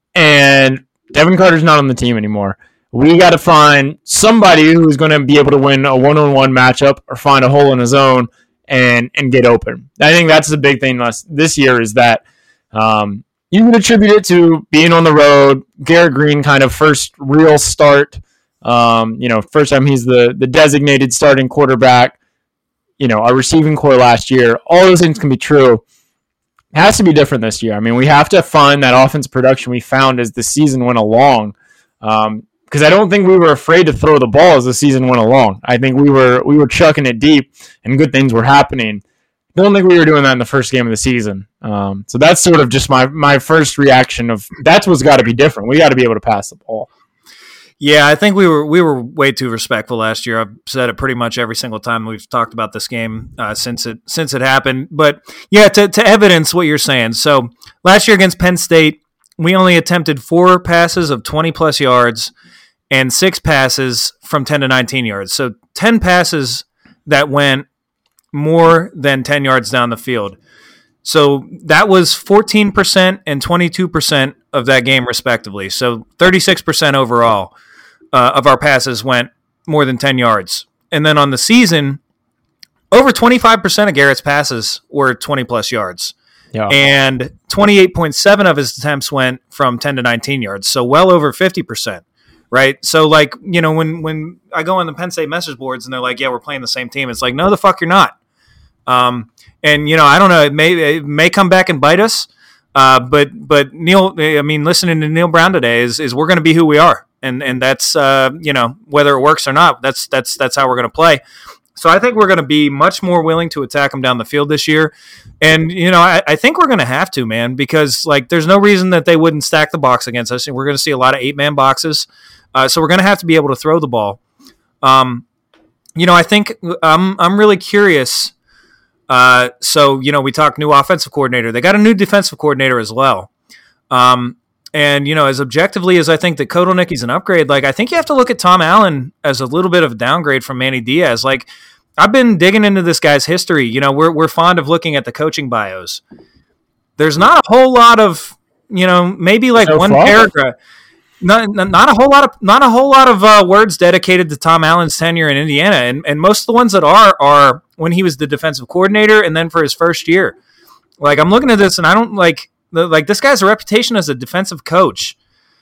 S3: And Devin Carter's not on the team anymore. We got to find somebody who's going to be able to win a one-on-one matchup or find a hole in his own and and get open. I think that's the big thing this year is that um, you can attribute it to being on the road, Garrett Green kind of first real start, um, you know, first time he's the, the designated starting quarterback. You know, our receiving core last year, all those things can be true. It has to be different this year. I mean, we have to find that offense production we found as the season went along. Um, because I don't think we were afraid to throw the ball as the season went along. I think we were we were chucking it deep and good things were happening. I don't think we were doing that in the first game of the season. Um, so that's sort of just my, my first reaction of that's what's got to be different. We got to be able to pass the ball.
S4: Yeah, I think we were we were way too respectful last year. I've said it pretty much every single time we've talked about this game uh, since it since it happened. But yeah, to, to evidence what you're saying. So last year against Penn State, we only attempted four passes of twenty plus yards and six passes from ten to nineteen yards. So ten passes that went more than ten yards down the field. So that was fourteen percent and twenty-two percent of that game respectively. So thirty-six percent overall. Uh, of our passes went more than ten yards. And then on the season, over twenty-five percent of Garrett's passes were twenty-plus yards. Yeah. And twenty-eight point seven of his attempts went from ten to nineteen yards, so well over fifty percent right? So, like, you know, when, when I go on the Penn State message boards and they're like, yeah, we're playing the same team. It's like, no, the fuck you're not. Um, and, you know, I don't know, it may, it may come back and bite us. Uh, but, but Neil, I mean, listening to Neil Brown today is, is we're going to be who we are. And, and that's, uh, you know, whether it works or not, that's, that's, that's how we're going to play. So I think we're going to be much more willing to attack them down the field this year. And, you know, I, I think we're going to have to, man, because, like, there's no reason that they wouldn't stack the box against us. And we're going to see a lot of eight-man boxes. Uh, so we're going to have to be able to throw the ball. Um, you know, I think I'm, I'm really curious. Uh, so, you know, we talked new offensive coordinator. They got a new defensive coordinator as well. Um, and, you know, as objectively as I think that Kotelnicki's an upgrade, like, I think you have to look at Tom Allen as a little bit of a downgrade from Manny Diaz. Like, I've been digging into this guy's history. You know, we're we're fond of looking at the coaching bios. There's not a whole lot of, you know, maybe like so one far. paragraph. Not, not a whole lot of not a whole lot of uh, words dedicated to Tom Allen's tenure in Indiana, and and most of the ones that are are when he was the defensive coordinator, and then for his first year. Like, I'm looking at this, and I don't like the, like this guy's a reputation as a defensive coach,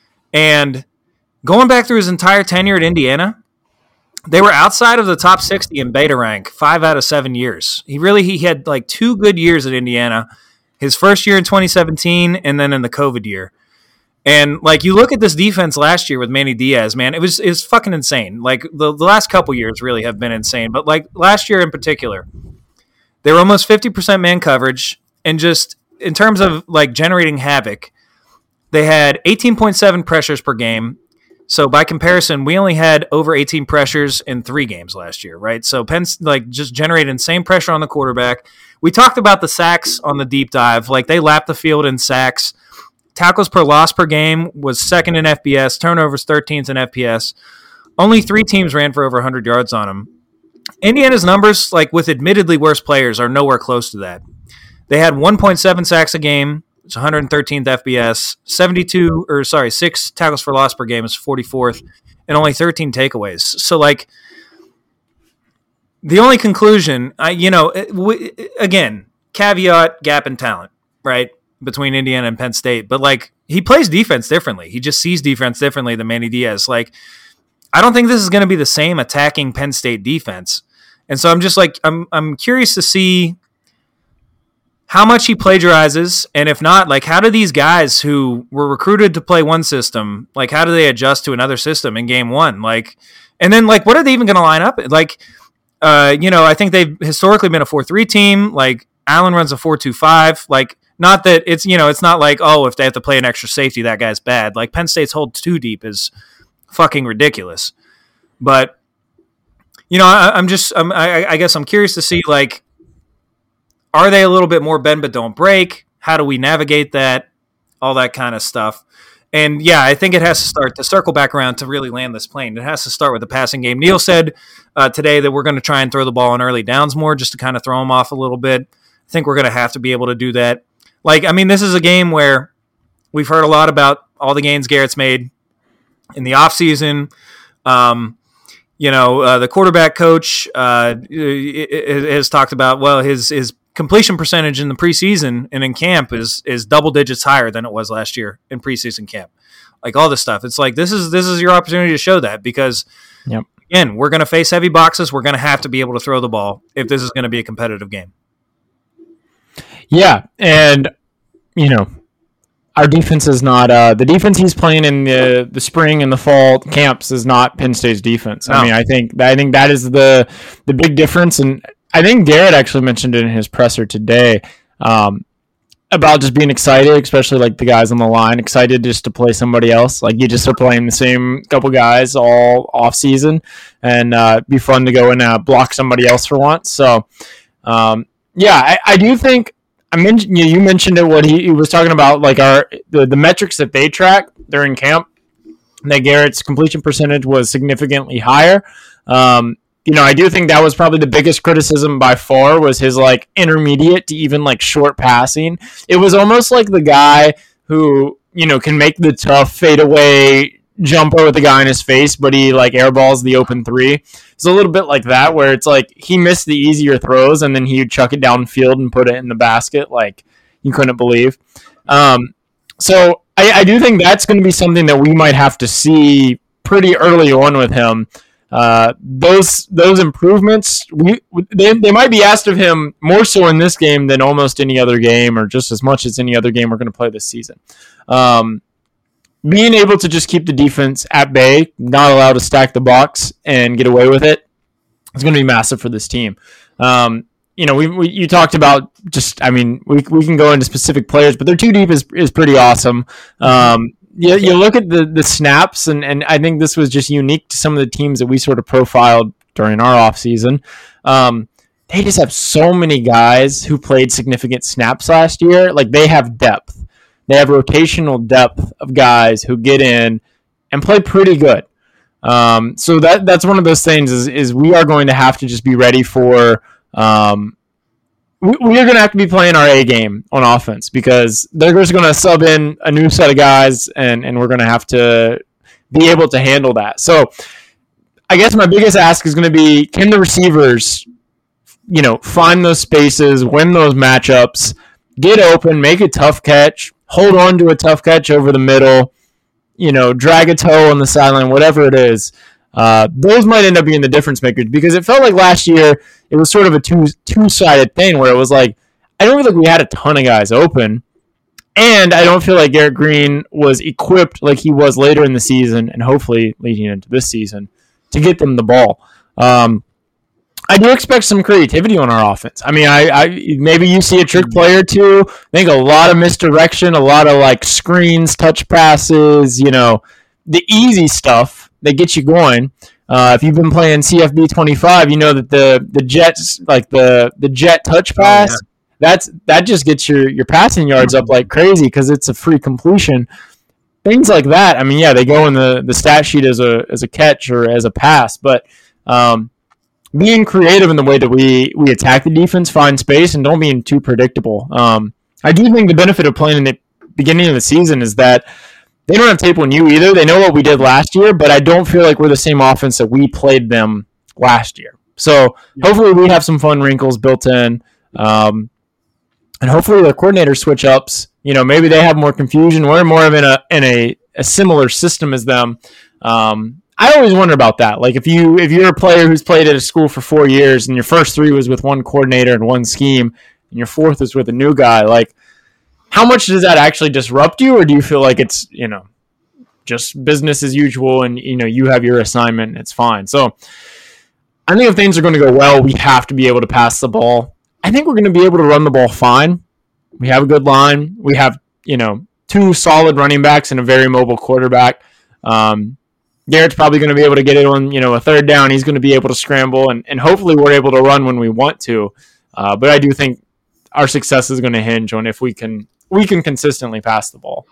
S4: and going back through his entire tenure at Indiana, they were outside of the top sixty in beta rank five out of seven years. He really he had like two good years at Indiana, his first year in twenty seventeen, and then in the COVID year. And, like, you look at this defense last year with Manny Diaz, man, it was it was fucking insane. Like, the, the last couple years really have been insane. But, like, last year in particular, they were almost fifty percent man coverage. And just in terms of, like, generating havoc, they had eighteen point seven pressures per game. So, by comparison, we only had over eighteen pressures in three games last year, right? So, Penn's, like, just generated insane pressure on the quarterback. We talked about the sacks on the deep dive. Like, they lapped the field in sacks. Tackles per loss per game was second in F B S. Turnovers thirteenth in F P S. Only three teams ran for over one hundred yards on them. Indiana's numbers, like with admittedly worse players, are nowhere close to that. They had one point seven sacks a game. It's one hundred thirteenth F B S. seventy-two, or sorry, six tackles for loss per game is forty-fourth, and only thirteen takeaways. So, like, the only conclusion, I you know, w- again, caveat, gap in talent, right? Between Indiana and Penn State, but like he plays defense differently. He just sees defense differently than Manny Diaz. Like, I don't think this is going to be the same attacking Penn State defense. And so I'm just like, I'm, I'm curious to see how much he plagiarizes. And if not, like, how do these guys who were recruited to play one system, like, how do they adjust to another system in game one? Like, and then like, what are they even going to line up? Like, uh, you know, I think they've historically been a four three team. Like, Allen runs a four two five. Like, not that it's, you know, it's not like, oh, if they have to play an extra safety, that guy's bad. Like, Penn State's hold two deep is fucking ridiculous. But, you know, I, I'm just, I'm, I, I guess I'm curious to see, like, are they a little bit more bend but don't break? How do we navigate that? All that kind of stuff. And, yeah, I think it has to start to circle back around to really land this plane. It has to start with the passing game. Neil said uh, today that we're going to try and throw the ball on early downs more just to kind of throw them off a little bit. I think we're going to have to be able to do that. Like, I mean, this is a game where we've heard a lot about all the gains Garrett's made in the offseason. Um, you know, uh, the quarterback coach uh, has talked about, well, his his completion percentage in the preseason and in camp is is double digits higher than it was last year in preseason camp. Like, all this stuff. It's like, this is this is your opportunity to show that because, yep. Again, we're going to face heavy boxes. We're going to have to be able to throw the ball if this is going to be a competitive game.
S3: Yeah, and, you know, our defense is not uh, – the defense he's playing in the the spring and the fall camps is not Penn State's defense. No. I mean, I think I think that is the the big difference, and I think Garrett actually mentioned it in his presser today um, about just being excited, especially like the guys on the line, excited just to play somebody else. Like, you just are playing the same couple guys all off season, and uh, be fun to go and uh, block somebody else for once. So, um, yeah, I, I do think – I mentioned you, you mentioned it. What he, he was talking about, like our the, the metrics that they track during camp. That Garrett's completion percentage was significantly higher. Um, you know, I do think that was probably the biggest criticism by far was his like intermediate to even like short passing. It was almost like the guy who, you know, can make the tough fadeaway jumper with the guy in his face, but he like airballs the open three. It's a little bit like that, where it's like he missed the easier throws and then he would chuck it downfield and put it in the basket like you couldn't believe. Um, so I, I do think that's going to be something that we might have to see pretty early on with him. Uh, those those improvements, we they, they might be asked of him more so in this game than almost any other game, or just as much as any other game we're going to play this season. Um, being able to just keep the defense at bay, not allowed to stack the box and get away with it, is going to be massive for this team. Um, you know, we, we you talked about just, I mean, we we can go into specific players, but their two deep is is pretty awesome. Um, You, you look at the, the snaps, and, and I think this was just unique to some of the teams that we sort of profiled during our offseason. Um, they just have so many guys who played significant snaps last year. Like, they have depth. They have rotational depth of guys who get in and play pretty good. Um, so that that's one of those things is, is we are going to have to just be ready for um, – we are going to have to be playing our A game on offense, because they're just going to sub in a new set of guys, and, and we're going to have to be able to handle that. So I guess my biggest ask is going to be, can the receivers, you know, find those spaces, win those matchups, get open, make a tough catch, hold on to a tough catch over the middle, you know, drag a toe on the sideline, whatever it is. Uh, those might end up being the difference makers, because it felt like last year it was sort of a two, two-sided thing where it was like, I don't feel like we had a ton of guys open, and I don't feel like Garrett Green was equipped like he was later in the season, and hopefully leading into this season, to get them the ball. Um, I do expect some creativity on our offense. I mean, I, I maybe you see a trick play or two. I think a lot of misdirection, a lot of like screens, touch passes, you know, the easy stuff that gets you going. Uh, if you've been playing C F B twenty-five, you know that the the Jets, like the the jet touch pass, oh, yeah. that's that just gets your your passing yards up like crazy, because it's a free completion. Things like that. I mean, yeah, they go in the, the stat sheet as a as a catch or as a pass, but um, being creative in the way that we we attack the defense, find space, and don't being too predictable. Um, I do think the benefit of playing in the beginning of the season is that they don't have tape on you either. They know what we did last year, but I don't feel like we're the same offense that we played them last year. So hopefully we have some fun wrinkles built in, um, and hopefully the coordinator switch ups. You know, maybe they have more confusion. We're more of in a in a, a similar system as them. Um, I always wonder about that. Like if you if you're a player who's played at a school for four years and your first three was with one coordinator and one scheme, and your fourth is with a new guy, like, how much does that actually disrupt you, or do you feel like it's, you know, just business as usual, and, you know, you have your assignment and it's fine? So I think if things are going to go well, we have to be able to pass the ball. I think we're going to be able to run the ball fine. We have a good line. We have, you know, two solid running backs and a very mobile quarterback. Um, Garrett's probably going to be able to get it on, you know, a third down. He's going to be able to scramble, and, and hopefully we're able to run when we want to. Uh, but I do think our success is going to hinge on if we can we can consistently pass the ball.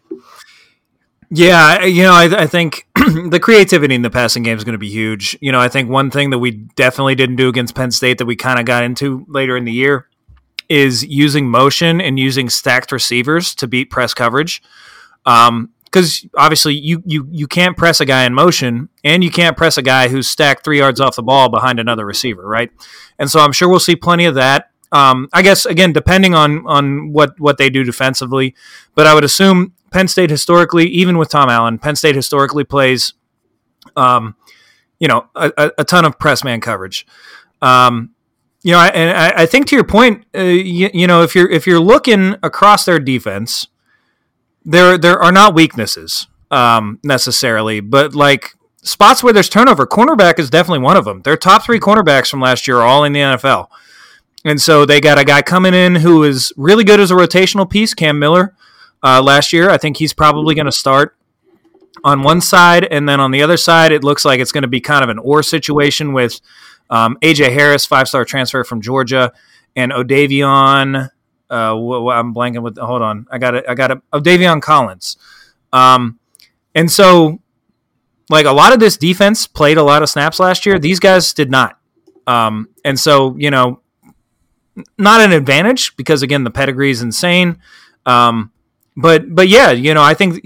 S4: Yeah, you know, I, I think the creativity in the passing game is going to be huge. You know, I think one thing that we definitely didn't do against Penn State that we kind of got into later in the year is using motion and using stacked receivers to beat press coverage. Um, because obviously you, you you can't press a guy in motion, and you can't press a guy who's stacked three yards off the ball behind another receiver, right? And so I'm sure we'll see plenty of that. Um, I guess, again, depending on on what, what they do defensively. But I would assume Penn State historically, even with Tom Allen, Penn State historically plays, um, you know, a, a ton of press man coverage. Um, you know, I, and I, I think to your point, uh, you, you know, if you're if you're looking across their defense, there there are not weaknesses um, necessarily, but like spots where there's turnover, cornerback is definitely one of them. Their top three cornerbacks from last year are all in the N F L. And so they got a guy coming in who is really good as a rotational piece, Cam Miller, uh, last year. I think he's probably going to start on one side, and then on the other side, it looks like it's going to be kind of an or situation with um, A J Harris, five-star transfer from Georgia, and O'Davion. Uh, I'm blanking with. Hold on, I got it. I got it. O'Davion Collins. Um, and so, like a lot of this defense played a lot of snaps last year. These guys did not. Um, and so, you know. Not an advantage because, again, the pedigree is insane. Um, but, but yeah, you know, I think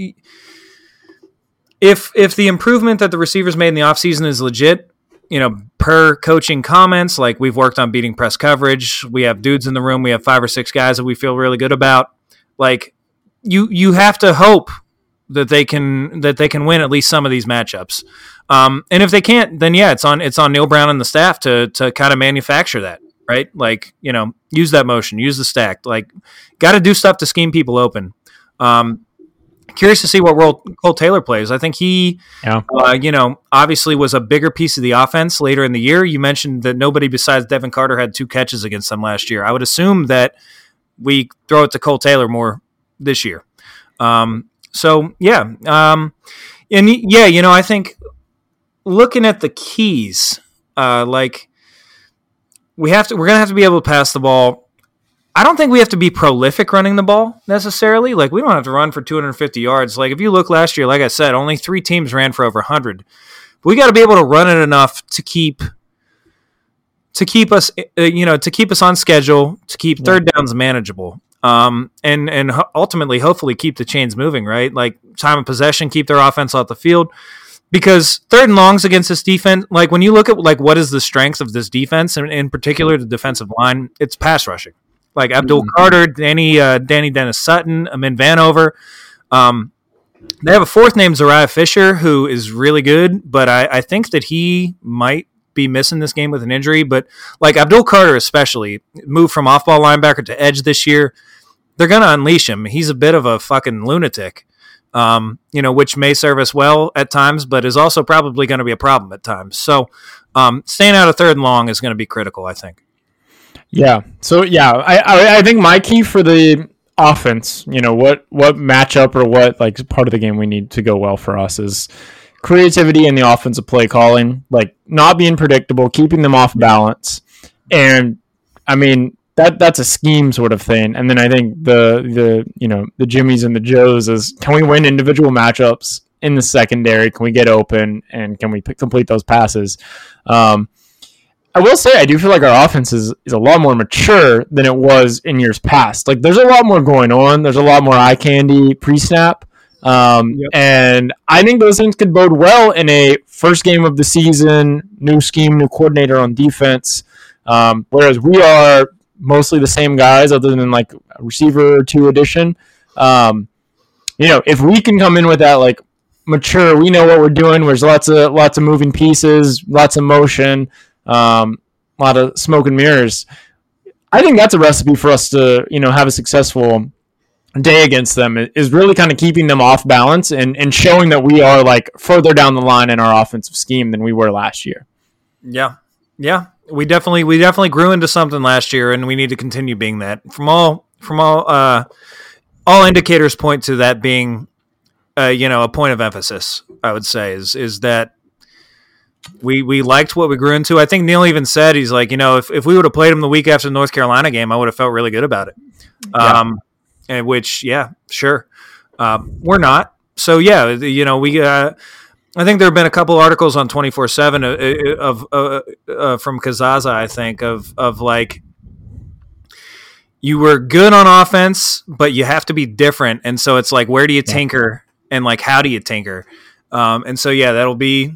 S4: if if the improvement that the receivers made in the offseason is legit, you know, per coaching comments, like we've worked on beating press coverage, we have dudes in the room, we have five or six guys that we feel really good about. Like, you you have to hope that they can that they can win at least some of these matchups. Um, and if they can't, then yeah, it's on it's on Neil Brown and the staff to to kind of manufacture that, right? Like, you know, use that motion, use the stack, like, got to do stuff to scheme people open. Um, Curious to see what role Cole Taylor plays. I think he, yeah. uh, you know, obviously was a bigger piece of the offense later in the year. You mentioned that nobody besides Devin Carter had two catches against them last year. I would assume that we throw it to Cole Taylor more this year. Um, so, yeah. Um, and, yeah, you know, I think looking at the keys, uh, like, we have to, we're going to have to be able to pass the ball. I don't think we have to be prolific running the ball necessarily. Like, we don't have to run for two hundred fifty yards. Like, if you look last year, like I said, only three teams ran for over one hundred. But we got to be able to run it enough to keep to keep us, uh, you know, to keep us on schedule, to keep third downs manageable, um, and and ultimately, hopefully, keep the chains moving. Right, like time of possession, keep their offense off the field. Because third and longs against this defense, like when you look at like what is the strength of this defense, and in particular the defensive line, it's pass rushing. Like Abdul mm-hmm. Carter, Danny uh, Danny Dennis Sutton, Amin Vanover. Um, they have a fourth named Zariah Fisher, who is really good, but I, I think that he might be missing this game with an injury. But like Abdul Carter especially, moved from off-ball linebacker to edge this year. They're going to unleash him. He's a bit of a fucking lunatic, um, you know, which may serve us well at times, but is also probably going to be a problem at times. So um, staying out of third and long is going to be critical, I think.
S3: Yeah. So yeah, I, I I think my key for the offense, you know, what what matchup or what like part of the game we need to go well for us is creativity in the offensive play calling, like not being predictable, keeping them off balance, and I mean that that's a scheme sort of thing. And then I think the the you know the Jimmies and the Joes is, can we win individual matchups in the secondary? Can we get open and can we p- complete those passes? Um, I will say I do feel like our offense is, is a lot more mature than it was in years past. Like there's a lot more going on. There's a lot more eye candy pre-snap. Um, yep. And I think those things could bode well in a first game of the season, new scheme, new coordinator on defense. Um, whereas we are mostly the same guys other than like a receiver or two addition. Um, you know, if we can come in with that like mature, we know what we're doing. There's lots of lots of moving pieces, lots of motion. Um, a lot of smoke and mirrors. I think that's a recipe for us to, you know, have a successful day against them, is really kind of keeping them off balance and, and showing that we are like further down the line in our offensive scheme than we were last year.
S4: Yeah. Yeah. We definitely, we definitely grew into something last year, and we need to continue being that. From all, from all, uh, all indicators point to that being, uh, you know, a point of emphasis, I would say, is, is that We we liked what we grew into. I think Neil even said, he's like, you know, if, if we would have played him the week after the North Carolina game, I would have felt really good about it. Yeah. Um, and which, yeah, sure. Um, we're not. So, yeah, you know, we uh, I think there have been a couple articles on twenty-four seven of uh, uh, from Kazaza, I think, of of like, you were good on offense, but you have to be different. And so it's like, where do you yeah. tinker, and like, how do you tinker? Um, and so, yeah, that'll be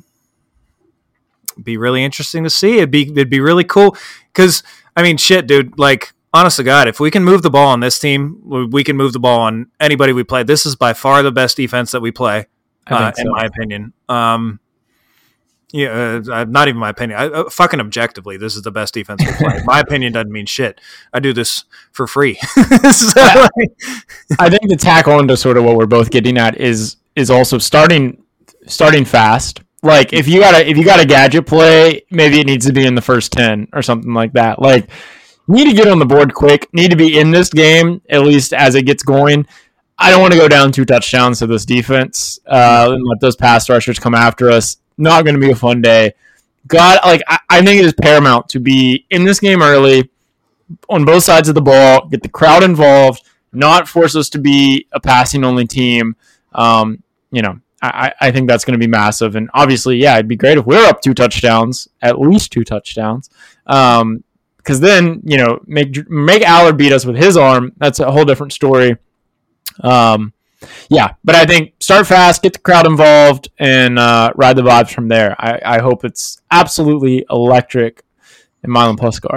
S4: be really interesting to see. It'd be it'd be really cool because, I mean, shit, dude, like, honest to God, if we can move the ball on this team, we can move the ball on anybody we play. This is by far the best defense that we play, uh, so. in my opinion. Um, yeah, uh, not even my opinion. I, uh, fucking objectively, this is the best defense we play. My opinion doesn't mean shit. I do this for free. so,
S3: I, I think to tack on to sort of what we're both getting at is is also starting starting fast. Like if you got a if you got a gadget play, maybe it needs to be in the first ten or something like that. Like, need to get on the board quick. Need to be in this game at least as it gets going. I don't want to go down two touchdowns to this defense uh, and let those pass rushers come after us. Not going to be a fun day. God, like I, I think it is paramount to be in this game early on both sides of the ball. Get the crowd involved. Not force us to be a passing only team. Um, you know. I, I think that's going to be massive. And obviously, yeah, it'd be great if we're up two touchdowns, at least two touchdowns. Um, because then, you know, make make Allard beat us with his arm. That's a whole different story. Um, yeah, but I think start fast, get the crowd involved, and uh, ride the vibes from there. I, I hope it's absolutely electric in Milan Puskar.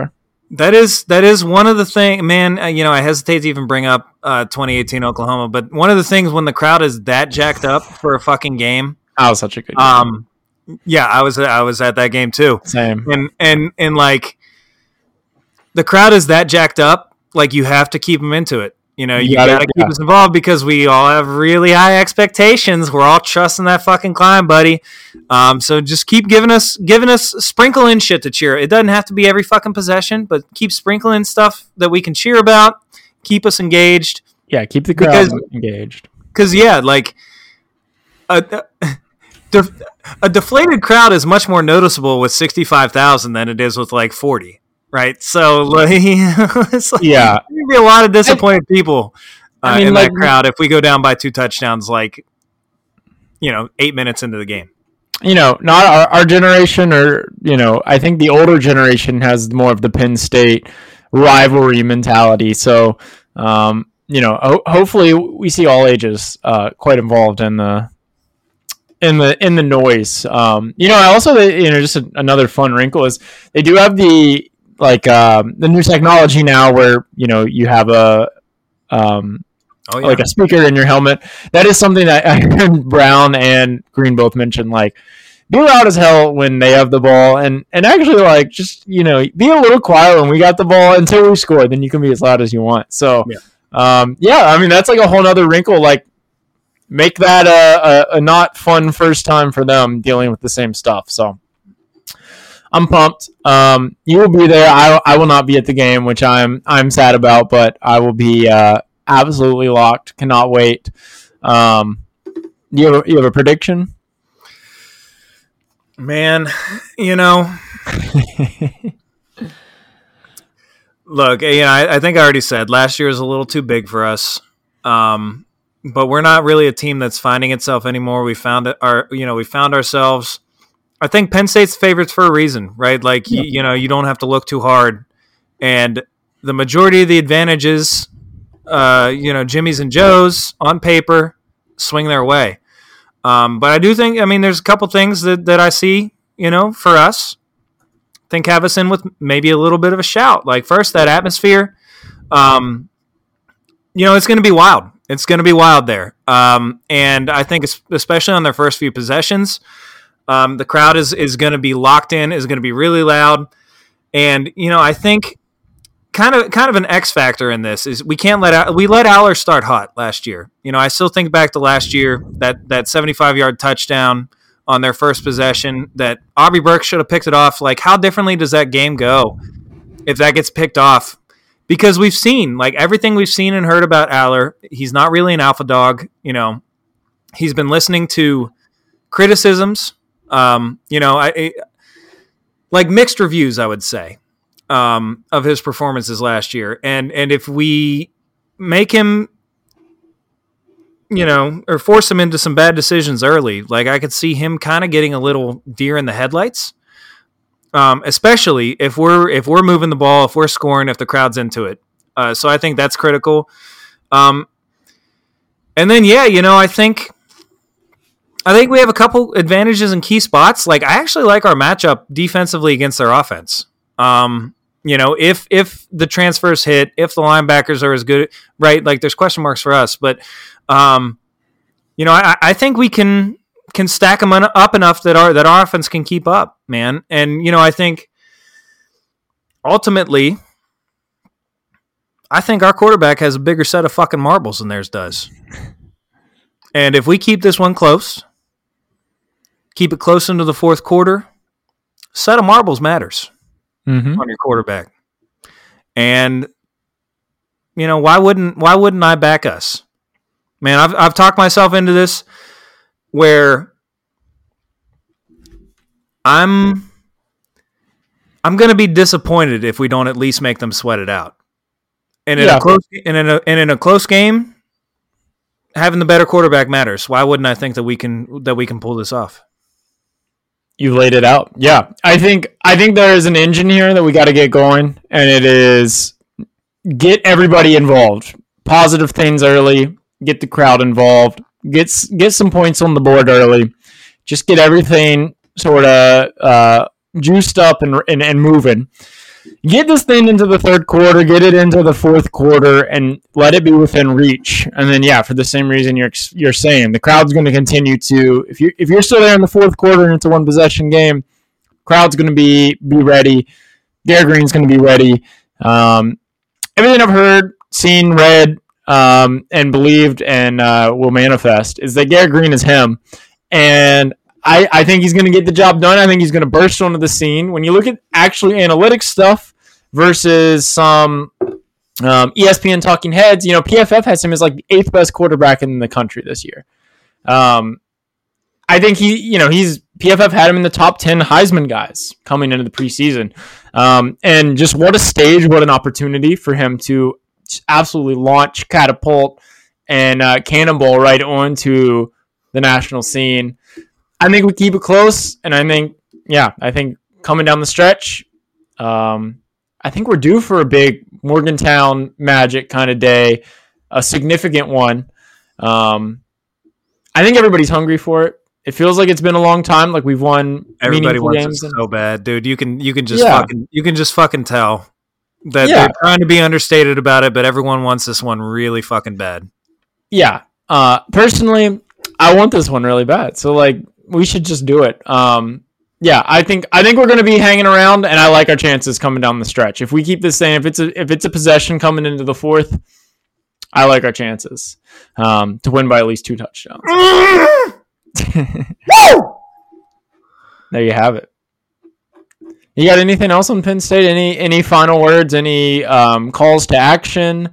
S4: That is that is one of the things, man. Uh, you know, I hesitate to even bring up uh, twenty eighteen Oklahoma, but one of the things when the crowd is that jacked up for a fucking game,
S3: that was such a good game.
S4: Um, yeah, I was I was at that game too.
S3: Same.
S4: And and and like the crowd is that jacked up, like you have to keep them into it. You know, you, you gotta, gotta keep yeah. us involved because we all have really high expectations. We're all trusting that fucking climb, buddy. Um, so just keep giving us, giving us, sprinkle in shit to cheer. It doesn't have to be every fucking possession, but keep sprinkling stuff that we can cheer about. Keep us engaged.
S3: Yeah, keep the crowd because, engaged.
S4: Because yeah, like a, a, a deflated crowd is much more noticeable with sixty-five thousand than it is with like forty. Right, so like, it's like,
S3: yeah,
S4: there's gonna be a lot of disappointed people uh, I mean, in
S3: like,
S4: that crowd if we go down by two touchdowns, like you know, eight minutes into the game.
S3: You know, not our, our generation, or you know, I think the older generation has more of the Penn State rivalry mentality. So, um, you know, ho- hopefully we see all ages uh, quite involved in the in the in the noise. Um, you know, I also, you know, just a, another fun wrinkle is they do have the like um, the new technology now where, you know, you have a um, oh, yeah. like a speaker in your helmet. That is something that I heard Brown and Green both mentioned, like, be loud as hell when they have the ball, and, and actually, like, just, you know, be a little quiet when we got the ball until we score. Then you can be as loud as you want. So, yeah, um, yeah I mean, that's like a whole other wrinkle. Like, make that a, a, a not fun first time for them dealing with the same stuff. So, I'm pumped. Um, you will be there. I, I will not be at the game, which I'm I'm sad about, but I will be uh, absolutely locked. Cannot wait. Um, you have a, you have a prediction?
S4: Man, you know, look, you know, I, I think I already said last year was a little too big for us, um, but we're not really a team that's finding itself anymore. We found it, our, you know, we found ourselves. I think Penn State's favorites for a reason, right? Like, yeah. you, you know, you don't have to look too hard. And the majority of the advantages, uh, you know, Jimmy's and Joe's on paper swing their way. Um, but I do think, I mean, there's a couple things that, that I see, you know, for us. I think have us in with maybe a little bit of a shout. Like, first, that atmosphere. Um, you know, it's going to be wild. It's going to be wild there. Um, and I think especially on their first few possessions, Um, the crowd is, is going to be locked in, is going to be really loud. And, you know, I think kind of kind of an X factor in this is we can't let – we let Aller start hot last year. You know, I still think back to last year, that that seventy-five-yard touchdown on their first possession that Aubrey Burke should have picked it off. Like, how differently does that game go if that gets picked off? Because we've seen, like, everything we've seen and heard about Aller, he's not really an alpha dog. You know, he's been listening to criticisms. Um, you know, I, I like mixed reviews, I would say, um, of his performances last year. And, and if we make him, you know, or force him into some bad decisions early, like I could see him kind of getting a little deer in the headlights. Um, especially if we're, if we're moving the ball, if we're scoring, if the crowd's into it. Uh, so I think that's critical. Um, and then, yeah, you know, I think, I think we have a couple advantages in key spots. Like, I actually like our matchup defensively against their offense. Um, you know, if if the transfers hit, if the linebackers are as good, right? Like, there's question marks for us, but um, you know, I, I think we can can stack them up enough that our that our offense can keep up, man. And you know, I think ultimately, I think our quarterback has a bigger set of fucking marbles than theirs does. And if we keep this one close, keep it close into the fourth quarter, set of marbles matters mm-hmm. on your quarterback. And, you know, why wouldn't why wouldn't I back us? Man, I've I've talked myself into this where I'm I'm going to be disappointed if we don't at least make them sweat it out. And in yeah. a close and in a and in a close game, having the better quarterback matters. Why wouldn't I think that we can that we can pull this off?
S3: You laid it out. Yeah. I think I think there is an engine here that we got to get going, and it is get everybody involved. Positive things early, get the crowd involved, get get some points on the board early. Just get everything sort of uh, juiced up and, and and moving. get this thing into the third quarter, get it into the fourth quarter, and let it be within reach. And then, yeah, for the same reason you're you're saying, the crowd's going to continue to. If you if you're still there in the fourth quarter and it's a one possession game, crowd's going to be be ready. Garrett Green's going to be ready. Um, everything I've heard, seen, read, um, and believed, and uh, will manifest is that Garrett Green is him, and I, I think he's going to get the job done. I think he's going to burst onto the scene. When you look at actually analytics stuff versus some um, E S P N talking heads, you know, P F F has him as like the eighth best quarterback in the country this year. Um, I think he, you know, he's P F F had him in the top ten Heisman guys coming into the preseason. Um, and just what a stage, what an opportunity for him to absolutely launch, catapult, and uh, cannonball right onto the national scene. I think we keep it close, and I think, yeah, I think coming down the stretch, um, I think we're due for a big Morgantown Magic kind of day, a significant one. Um, I think everybody's hungry for it. It feels like it's been a long time. Like we've won.
S4: Everybody wants
S3: games
S4: it
S3: and,
S4: so bad, dude. You can you can just
S3: yeah.
S4: fucking you can just fucking tell that
S3: yeah.
S4: they're trying to be understated about it, but everyone wants this one really fucking bad.
S3: Yeah. Uh, personally, I want this one really bad. So like. We should just do it. Um, yeah, I think I think we're going to be hanging around, and I like our chances coming down the stretch. If we keep this same, if it's a if it's a possession coming into the fourth, I like our chances um, to win by at least two touchdowns. There you have it. You got anything else on Penn State? Any any final words? Any um, calls to action,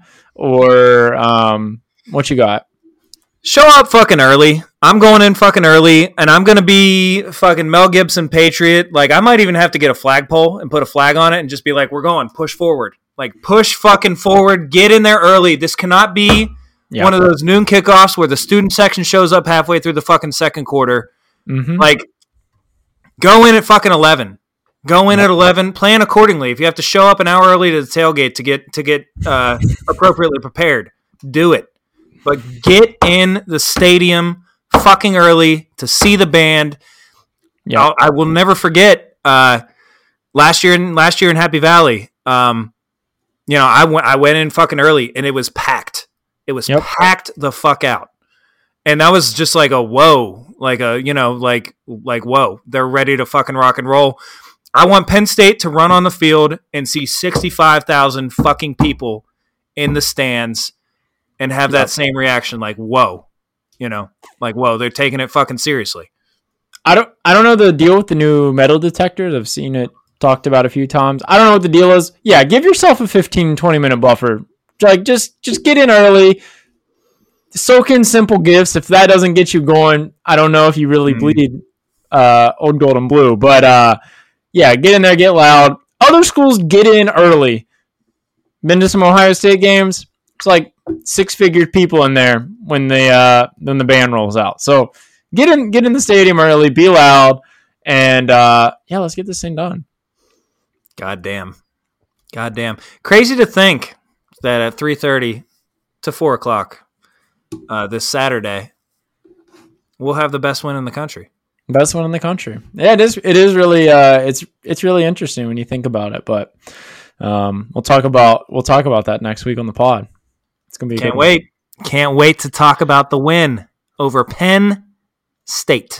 S3: or um, what you got?
S4: Show up fucking early. I'm going in fucking early, and I'm going to be fucking Mel Gibson Patriot. Like, I might even have to get a flagpole and put a flag on it and just be like, we're going, push forward. Like, push fucking forward. Get in there early. This cannot be yeah. one of those noon kickoffs where the student section shows up halfway through the fucking second quarter.
S3: Mm-hmm.
S4: Like, go in at fucking eleven. Go in at eleven. Plan accordingly. If you have to show up an hour early to the tailgate to get to get uh, appropriately prepared, do it. But get in the stadium fucking early to see the band. Yeah, I'll, I will never forget uh, last year in last year in Happy Valley. Um, you know, I went I went in fucking early and it was packed. It was yep. packed the fuck out, and that was just like a whoa, like a you know, like like whoa, they're ready to fucking rock and roll. I want Penn State to run on the field and see sixty-five thousand fucking people in the stands. And have that same reaction, like whoa, you know, like whoa, they're taking it fucking seriously.
S3: I don't, I don't know the deal with the new metal detectors. I've seen it talked about a few times. I don't know what the deal is. Yeah, give yourself a fifteen, twenty minute buffer. Like just, just get in early. Soak in simple gifts. If that doesn't get you going, I don't know if you really mm. bleed uh, old gold and blue. But uh, yeah, get in there, get loud. Other schools get in early. Been to some Ohio State games. It's like six-figured people in there when the uh, when the band rolls out. So get in get in the stadium early, be loud, and uh, yeah, let's get this thing done.
S4: God damn, God damn, crazy to think that at three thirty to four o'clock uh, this Saturday, we'll have the best win in the country.
S3: Best one in the country. Yeah, it is. It is really. Uh, it's it's really interesting when you think about it. But um, we'll talk about we'll talk about that next week on the pod. It's gonna be.
S4: Can't wait. One. Can't wait to talk about the win over Penn State.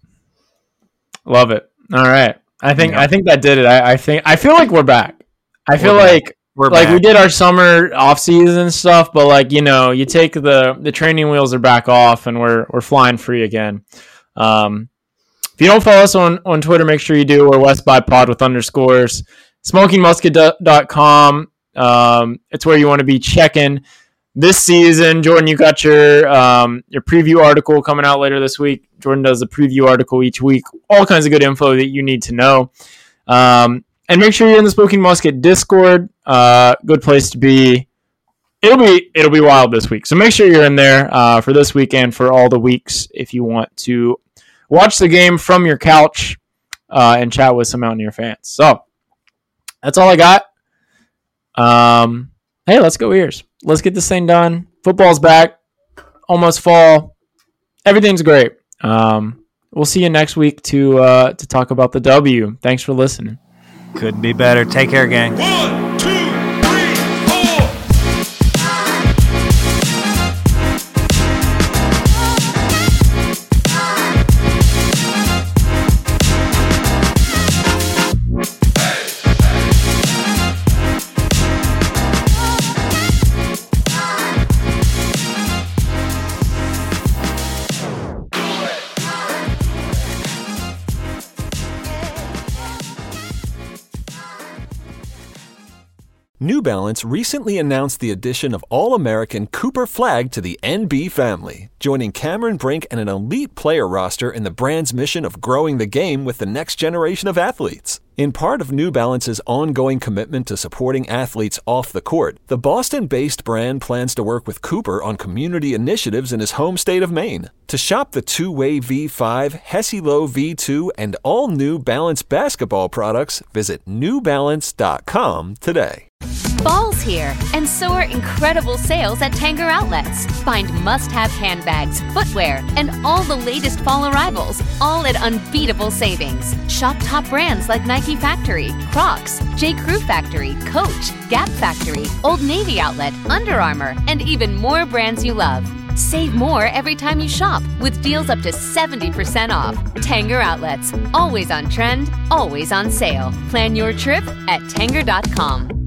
S3: Love it. All right. I think yeah. I think that did it. I, I think I feel like we're back. I feel
S4: we're
S3: like
S4: back. We're
S3: like
S4: back.
S3: we did our summer off season stuff, but like you know, you take the the training wheels are back off, and we're we're flying free again. Um, if you don't follow us on, on Twitter, make sure you do. We're West by Pod with underscores. smoking musket dot com. Um, it's where you want to be checking this season. Jordan, you got your um, your preview article coming out later this week. Jordan does a preview article each week. All kinds of good info that you need to know. Um, and make sure you're in the Smoking Musket Discord. Uh, good place to be. It'll be it'll be wild this week. So make sure you're in there uh, for this week and for all the weeks if you want to watch the game from your couch uh, and chat with some Mountaineer fans. So that's all I got. Um, hey, let's go Ears. Let's get this thing done. Football's back. Almost fall. Everything's great. Um, we'll see you next week to uh, to talk about the W. Thanks for listening.
S4: Couldn't be better. Take care, gang.
S5: One, two, three, four.
S6: New Balance recently announced the addition of All-American Cooper Flagg to the N B family, joining Cameron Brink and an elite player roster in the brand's mission of growing the game with the next generation of athletes. In part of New Balance's ongoing commitment to supporting athletes off the court, the Boston-based brand plans to work with Cooper on community initiatives in his home state of Maine. To shop the two-way V five, Hesi-Lo V two, and all New Balance basketball products, visit new balance dot com today.
S7: Fall's here, and so are incredible sales at Tanger Outlets. Find must-have handbags, footwear, and all the latest fall arrivals, all at unbeatable savings. Shop top brands like Nike Factory, Crocs, J. Crew Factory, Coach, Gap Factory, Old Navy Outlet, Under Armour, and even more brands you love. Save more every time you shop with deals up to seventy percent off. Tanger Outlets, always on trend, always on sale. Plan your trip at tanger dot com.